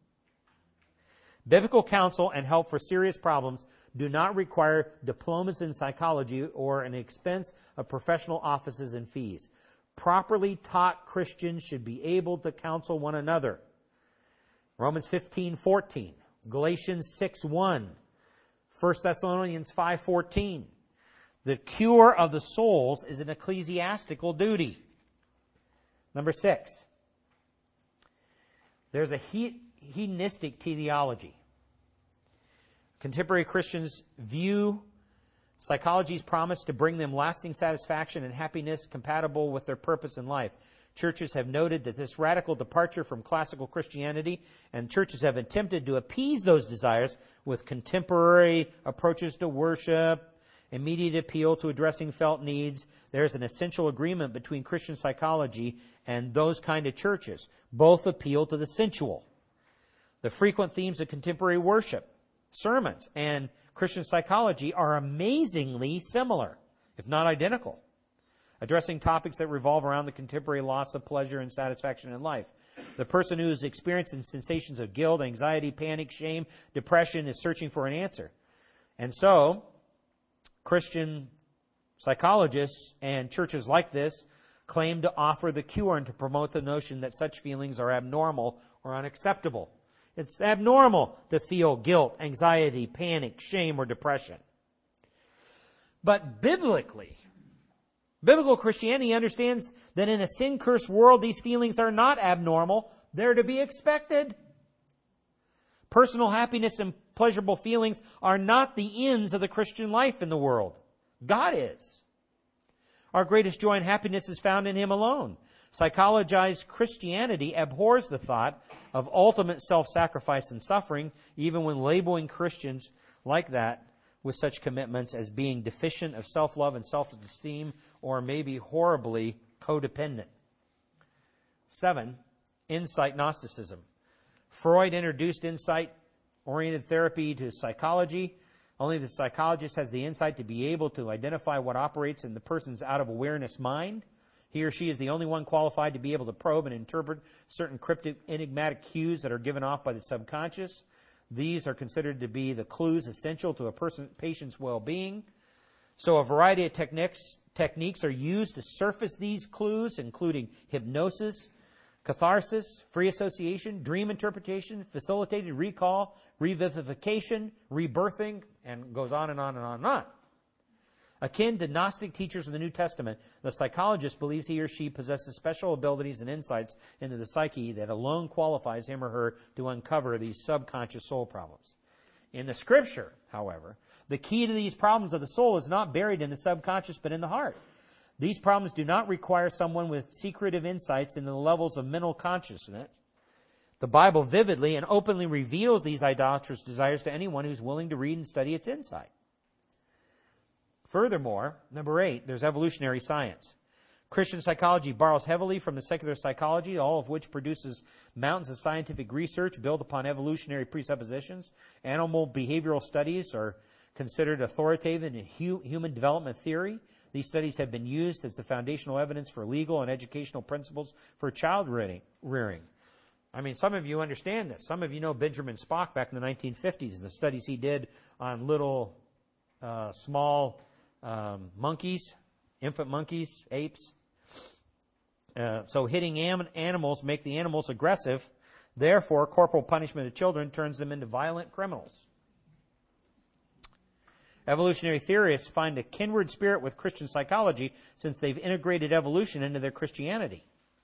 Biblical counsel and help for serious problems do not require diplomas in psychology or an expense of professional offices and fees. Properly taught Christians should be able to counsel one another. Romans 15:14. Galatians 6:1, 1 Thessalonians 5:14. The cure of the souls is an ecclesiastical duty. Number 6, there's a hedonistic teleology. Contemporary Christians view psychology's promise to bring them lasting satisfaction and happiness compatible with their purpose in life. Churches have noted that this radical departure from classical Christianity, and churches have attempted to appease those desires with contemporary approaches to worship, immediate appeal to addressing felt needs. There's an essential agreement between Christian psychology and those kind of churches. Both appeal to the sensual. The frequent themes of contemporary worship, sermons, and Christian psychology are amazingly similar, if not identical, addressing topics that revolve around the contemporary loss of pleasure and satisfaction in life. The person who is experiencing sensations of guilt, anxiety, panic, shame, depression is searching for an answer. And so, Christian psychologists and churches like this claim to offer the cure and to promote the notion that such feelings are abnormal or unacceptable. It's abnormal to feel guilt, anxiety, panic, shame, or depression. But biblically, biblical Christianity understands that in a sin-cursed world, these feelings are not abnormal. They're to be expected. Personal happiness and pleasurable feelings are not the ends of the Christian life in the world. God is. Our greatest joy and happiness is found in Him alone. Psychologized Christianity abhors the thought of ultimate self-sacrifice and suffering, even when labeling Christians like that with such commitments as being deficient of self-love and self-esteem, or maybe horribly codependent. 7, insight Gnosticism. Freud introduced insight-oriented therapy to psychology. Only the psychologist has the insight to be able to identify what operates in the person's out-of-awareness mind. He or she is the only one qualified to be able to probe and interpret certain cryptic, enigmatic cues that are given off by the subconscious. These are considered to be the clues essential to a patient's well-being. So a variety of techniques are used to surface these clues, including hypnosis, catharsis, free association, dream interpretation, facilitated recall, revivification, rebirthing, and goes on and on and on and on. Akin to Gnostic teachers of the New Testament, the psychologist believes he or she possesses special abilities and insights into the psyche that alone qualifies him or her to uncover these subconscious soul problems. In the Scripture, however, the key to these problems of the soul is not buried in the subconscious but in the heart. These problems do not require someone with secretive insights into the levels of mental consciousness. The Bible vividly and openly reveals these idolatrous desires to anyone who's willing to read and study its insight. Furthermore, number 8, there's evolutionary science. Christian psychology borrows heavily from the secular psychology, all of which produces mountains of scientific research built upon evolutionary presuppositions. Animal behavioral studies are considered authoritative in human development theory. These studies have been used as the foundational evidence for legal and educational principles for child rearing. I mean, some of you understand this. Some of you know Benjamin Spock back in the 1950s and the studies he did on little, small monkeys, infant monkeys, apes. So hitting animals make the animals aggressive. Therefore, corporal punishment of children turns them into violent criminals. Evolutionary theorists find a kindred spirit with Christian psychology since they've integrated evolution into their Christianity.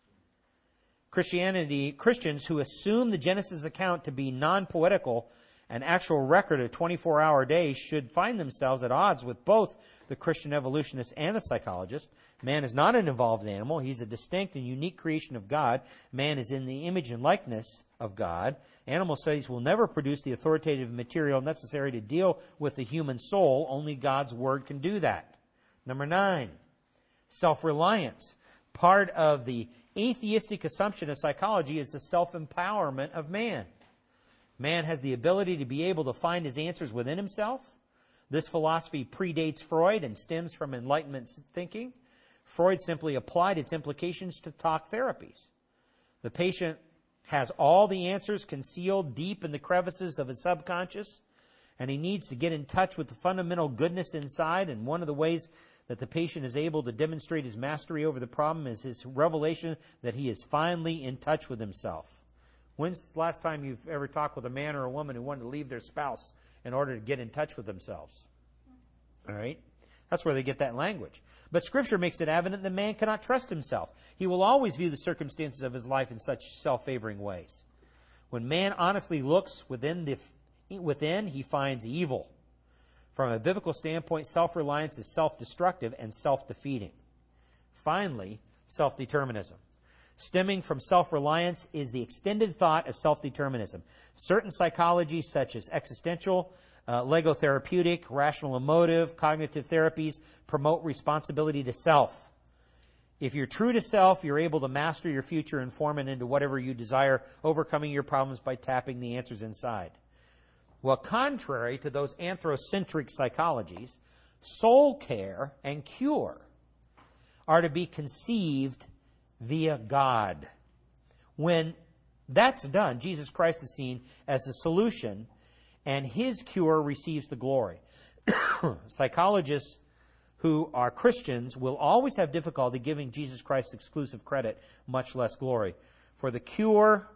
Christians who assume the Genesis account to be non-poetical, an actual record of 24-hour days, should find themselves at odds with both the Christian evolutionist and the psychologist. Man is not an evolved animal. He's a distinct and unique creation of God. Man is in the image and likeness of God. Animal studies will never produce the authoritative material necessary to deal with the human soul. Only God's Word can do that. Number 9, self-reliance. Part of the atheistic assumption of psychology is the self-empowerment of man. Man has the ability to be able to find his answers within himself. This philosophy predates Freud and stems from Enlightenment thinking. Freud simply applied its implications to talk therapies. The patient has all the answers concealed deep in the crevices of his subconscious, and he needs to get in touch with the fundamental goodness inside, and one of the ways that the patient is able to demonstrate his mastery over the problem is his revelation that he is finally in touch with himself. When's the last time you've ever talked with a man or a woman who wanted to leave their spouse in order to get in touch with themselves? All right? That's where they get that language. But Scripture makes it evident that man cannot trust himself. He will always view the circumstances of his life in such self-favoring ways. When man honestly looks within, he finds evil. From a biblical standpoint, self-reliance is self-destructive and self-defeating. Finally, self-determinism. Stemming from self-reliance is the extended thought of self-determinism. Certain psychologies, such as existential, logotherapeutic, rational emotive, cognitive therapies, promote responsibility to self. If you're true to self, you're able to master your future and form it into whatever you desire, overcoming your problems by tapping the answers inside. Well, contrary to those anthrocentric psychologies, soul care and cure are to be conceived via God. When that's done, Jesus Christ is seen as the solution, and his cure receives the glory. Psychologists who are Christians will always have difficulty giving Jesus Christ exclusive credit, much less glory, for the cure,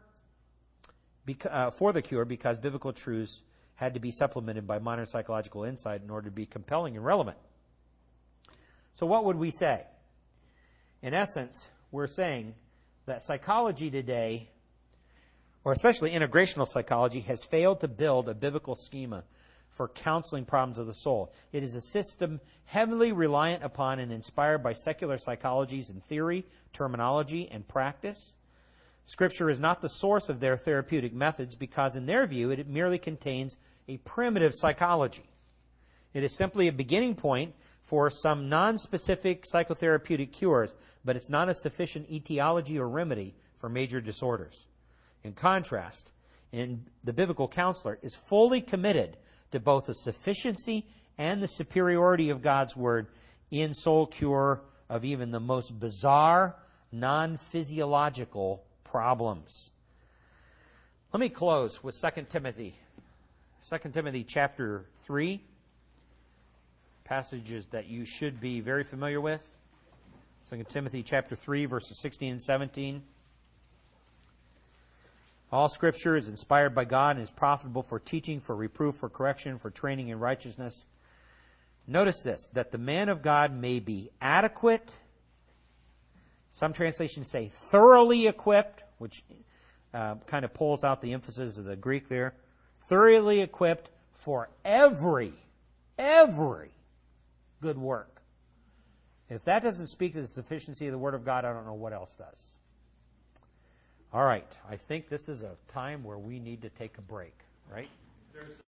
because biblical truths had to be supplemented by modern psychological insight in order to be compelling and relevant. So what would we say? In essence, we're saying that psychology today, or especially integrational psychology, has failed to build a biblical schema for counseling problems of the soul. It is a system heavily reliant upon and inspired by secular psychologies in theory, terminology, and practice. Scripture is not the source of their therapeutic methods because, in their view, it merely contains a primitive psychology. It is simply a beginning point for some non-specific psychotherapeutic cures, but it's not a sufficient etiology or remedy for major disorders. In contrast, the biblical counselor is fully committed to both the sufficiency and the superiority of God's Word in soul cure of even the most bizarre, non-physiological problems. Let me close with 2 Timothy. 2 Timothy chapter 3. Passages that you should be very familiar with. 2 Timothy chapter 3, verses 16 and 17. All Scripture is inspired by God and is profitable for teaching, for reproof, for correction, for training in righteousness. Notice this, that the man of God may be adequate. Some translations say thoroughly equipped, which kind of pulls out the emphasis of the Greek there. Thoroughly equipped for every good work. If that doesn't speak to the sufficiency of the Word of God, I don't know what else does. All right. I think this is a time where we need to take a break, right?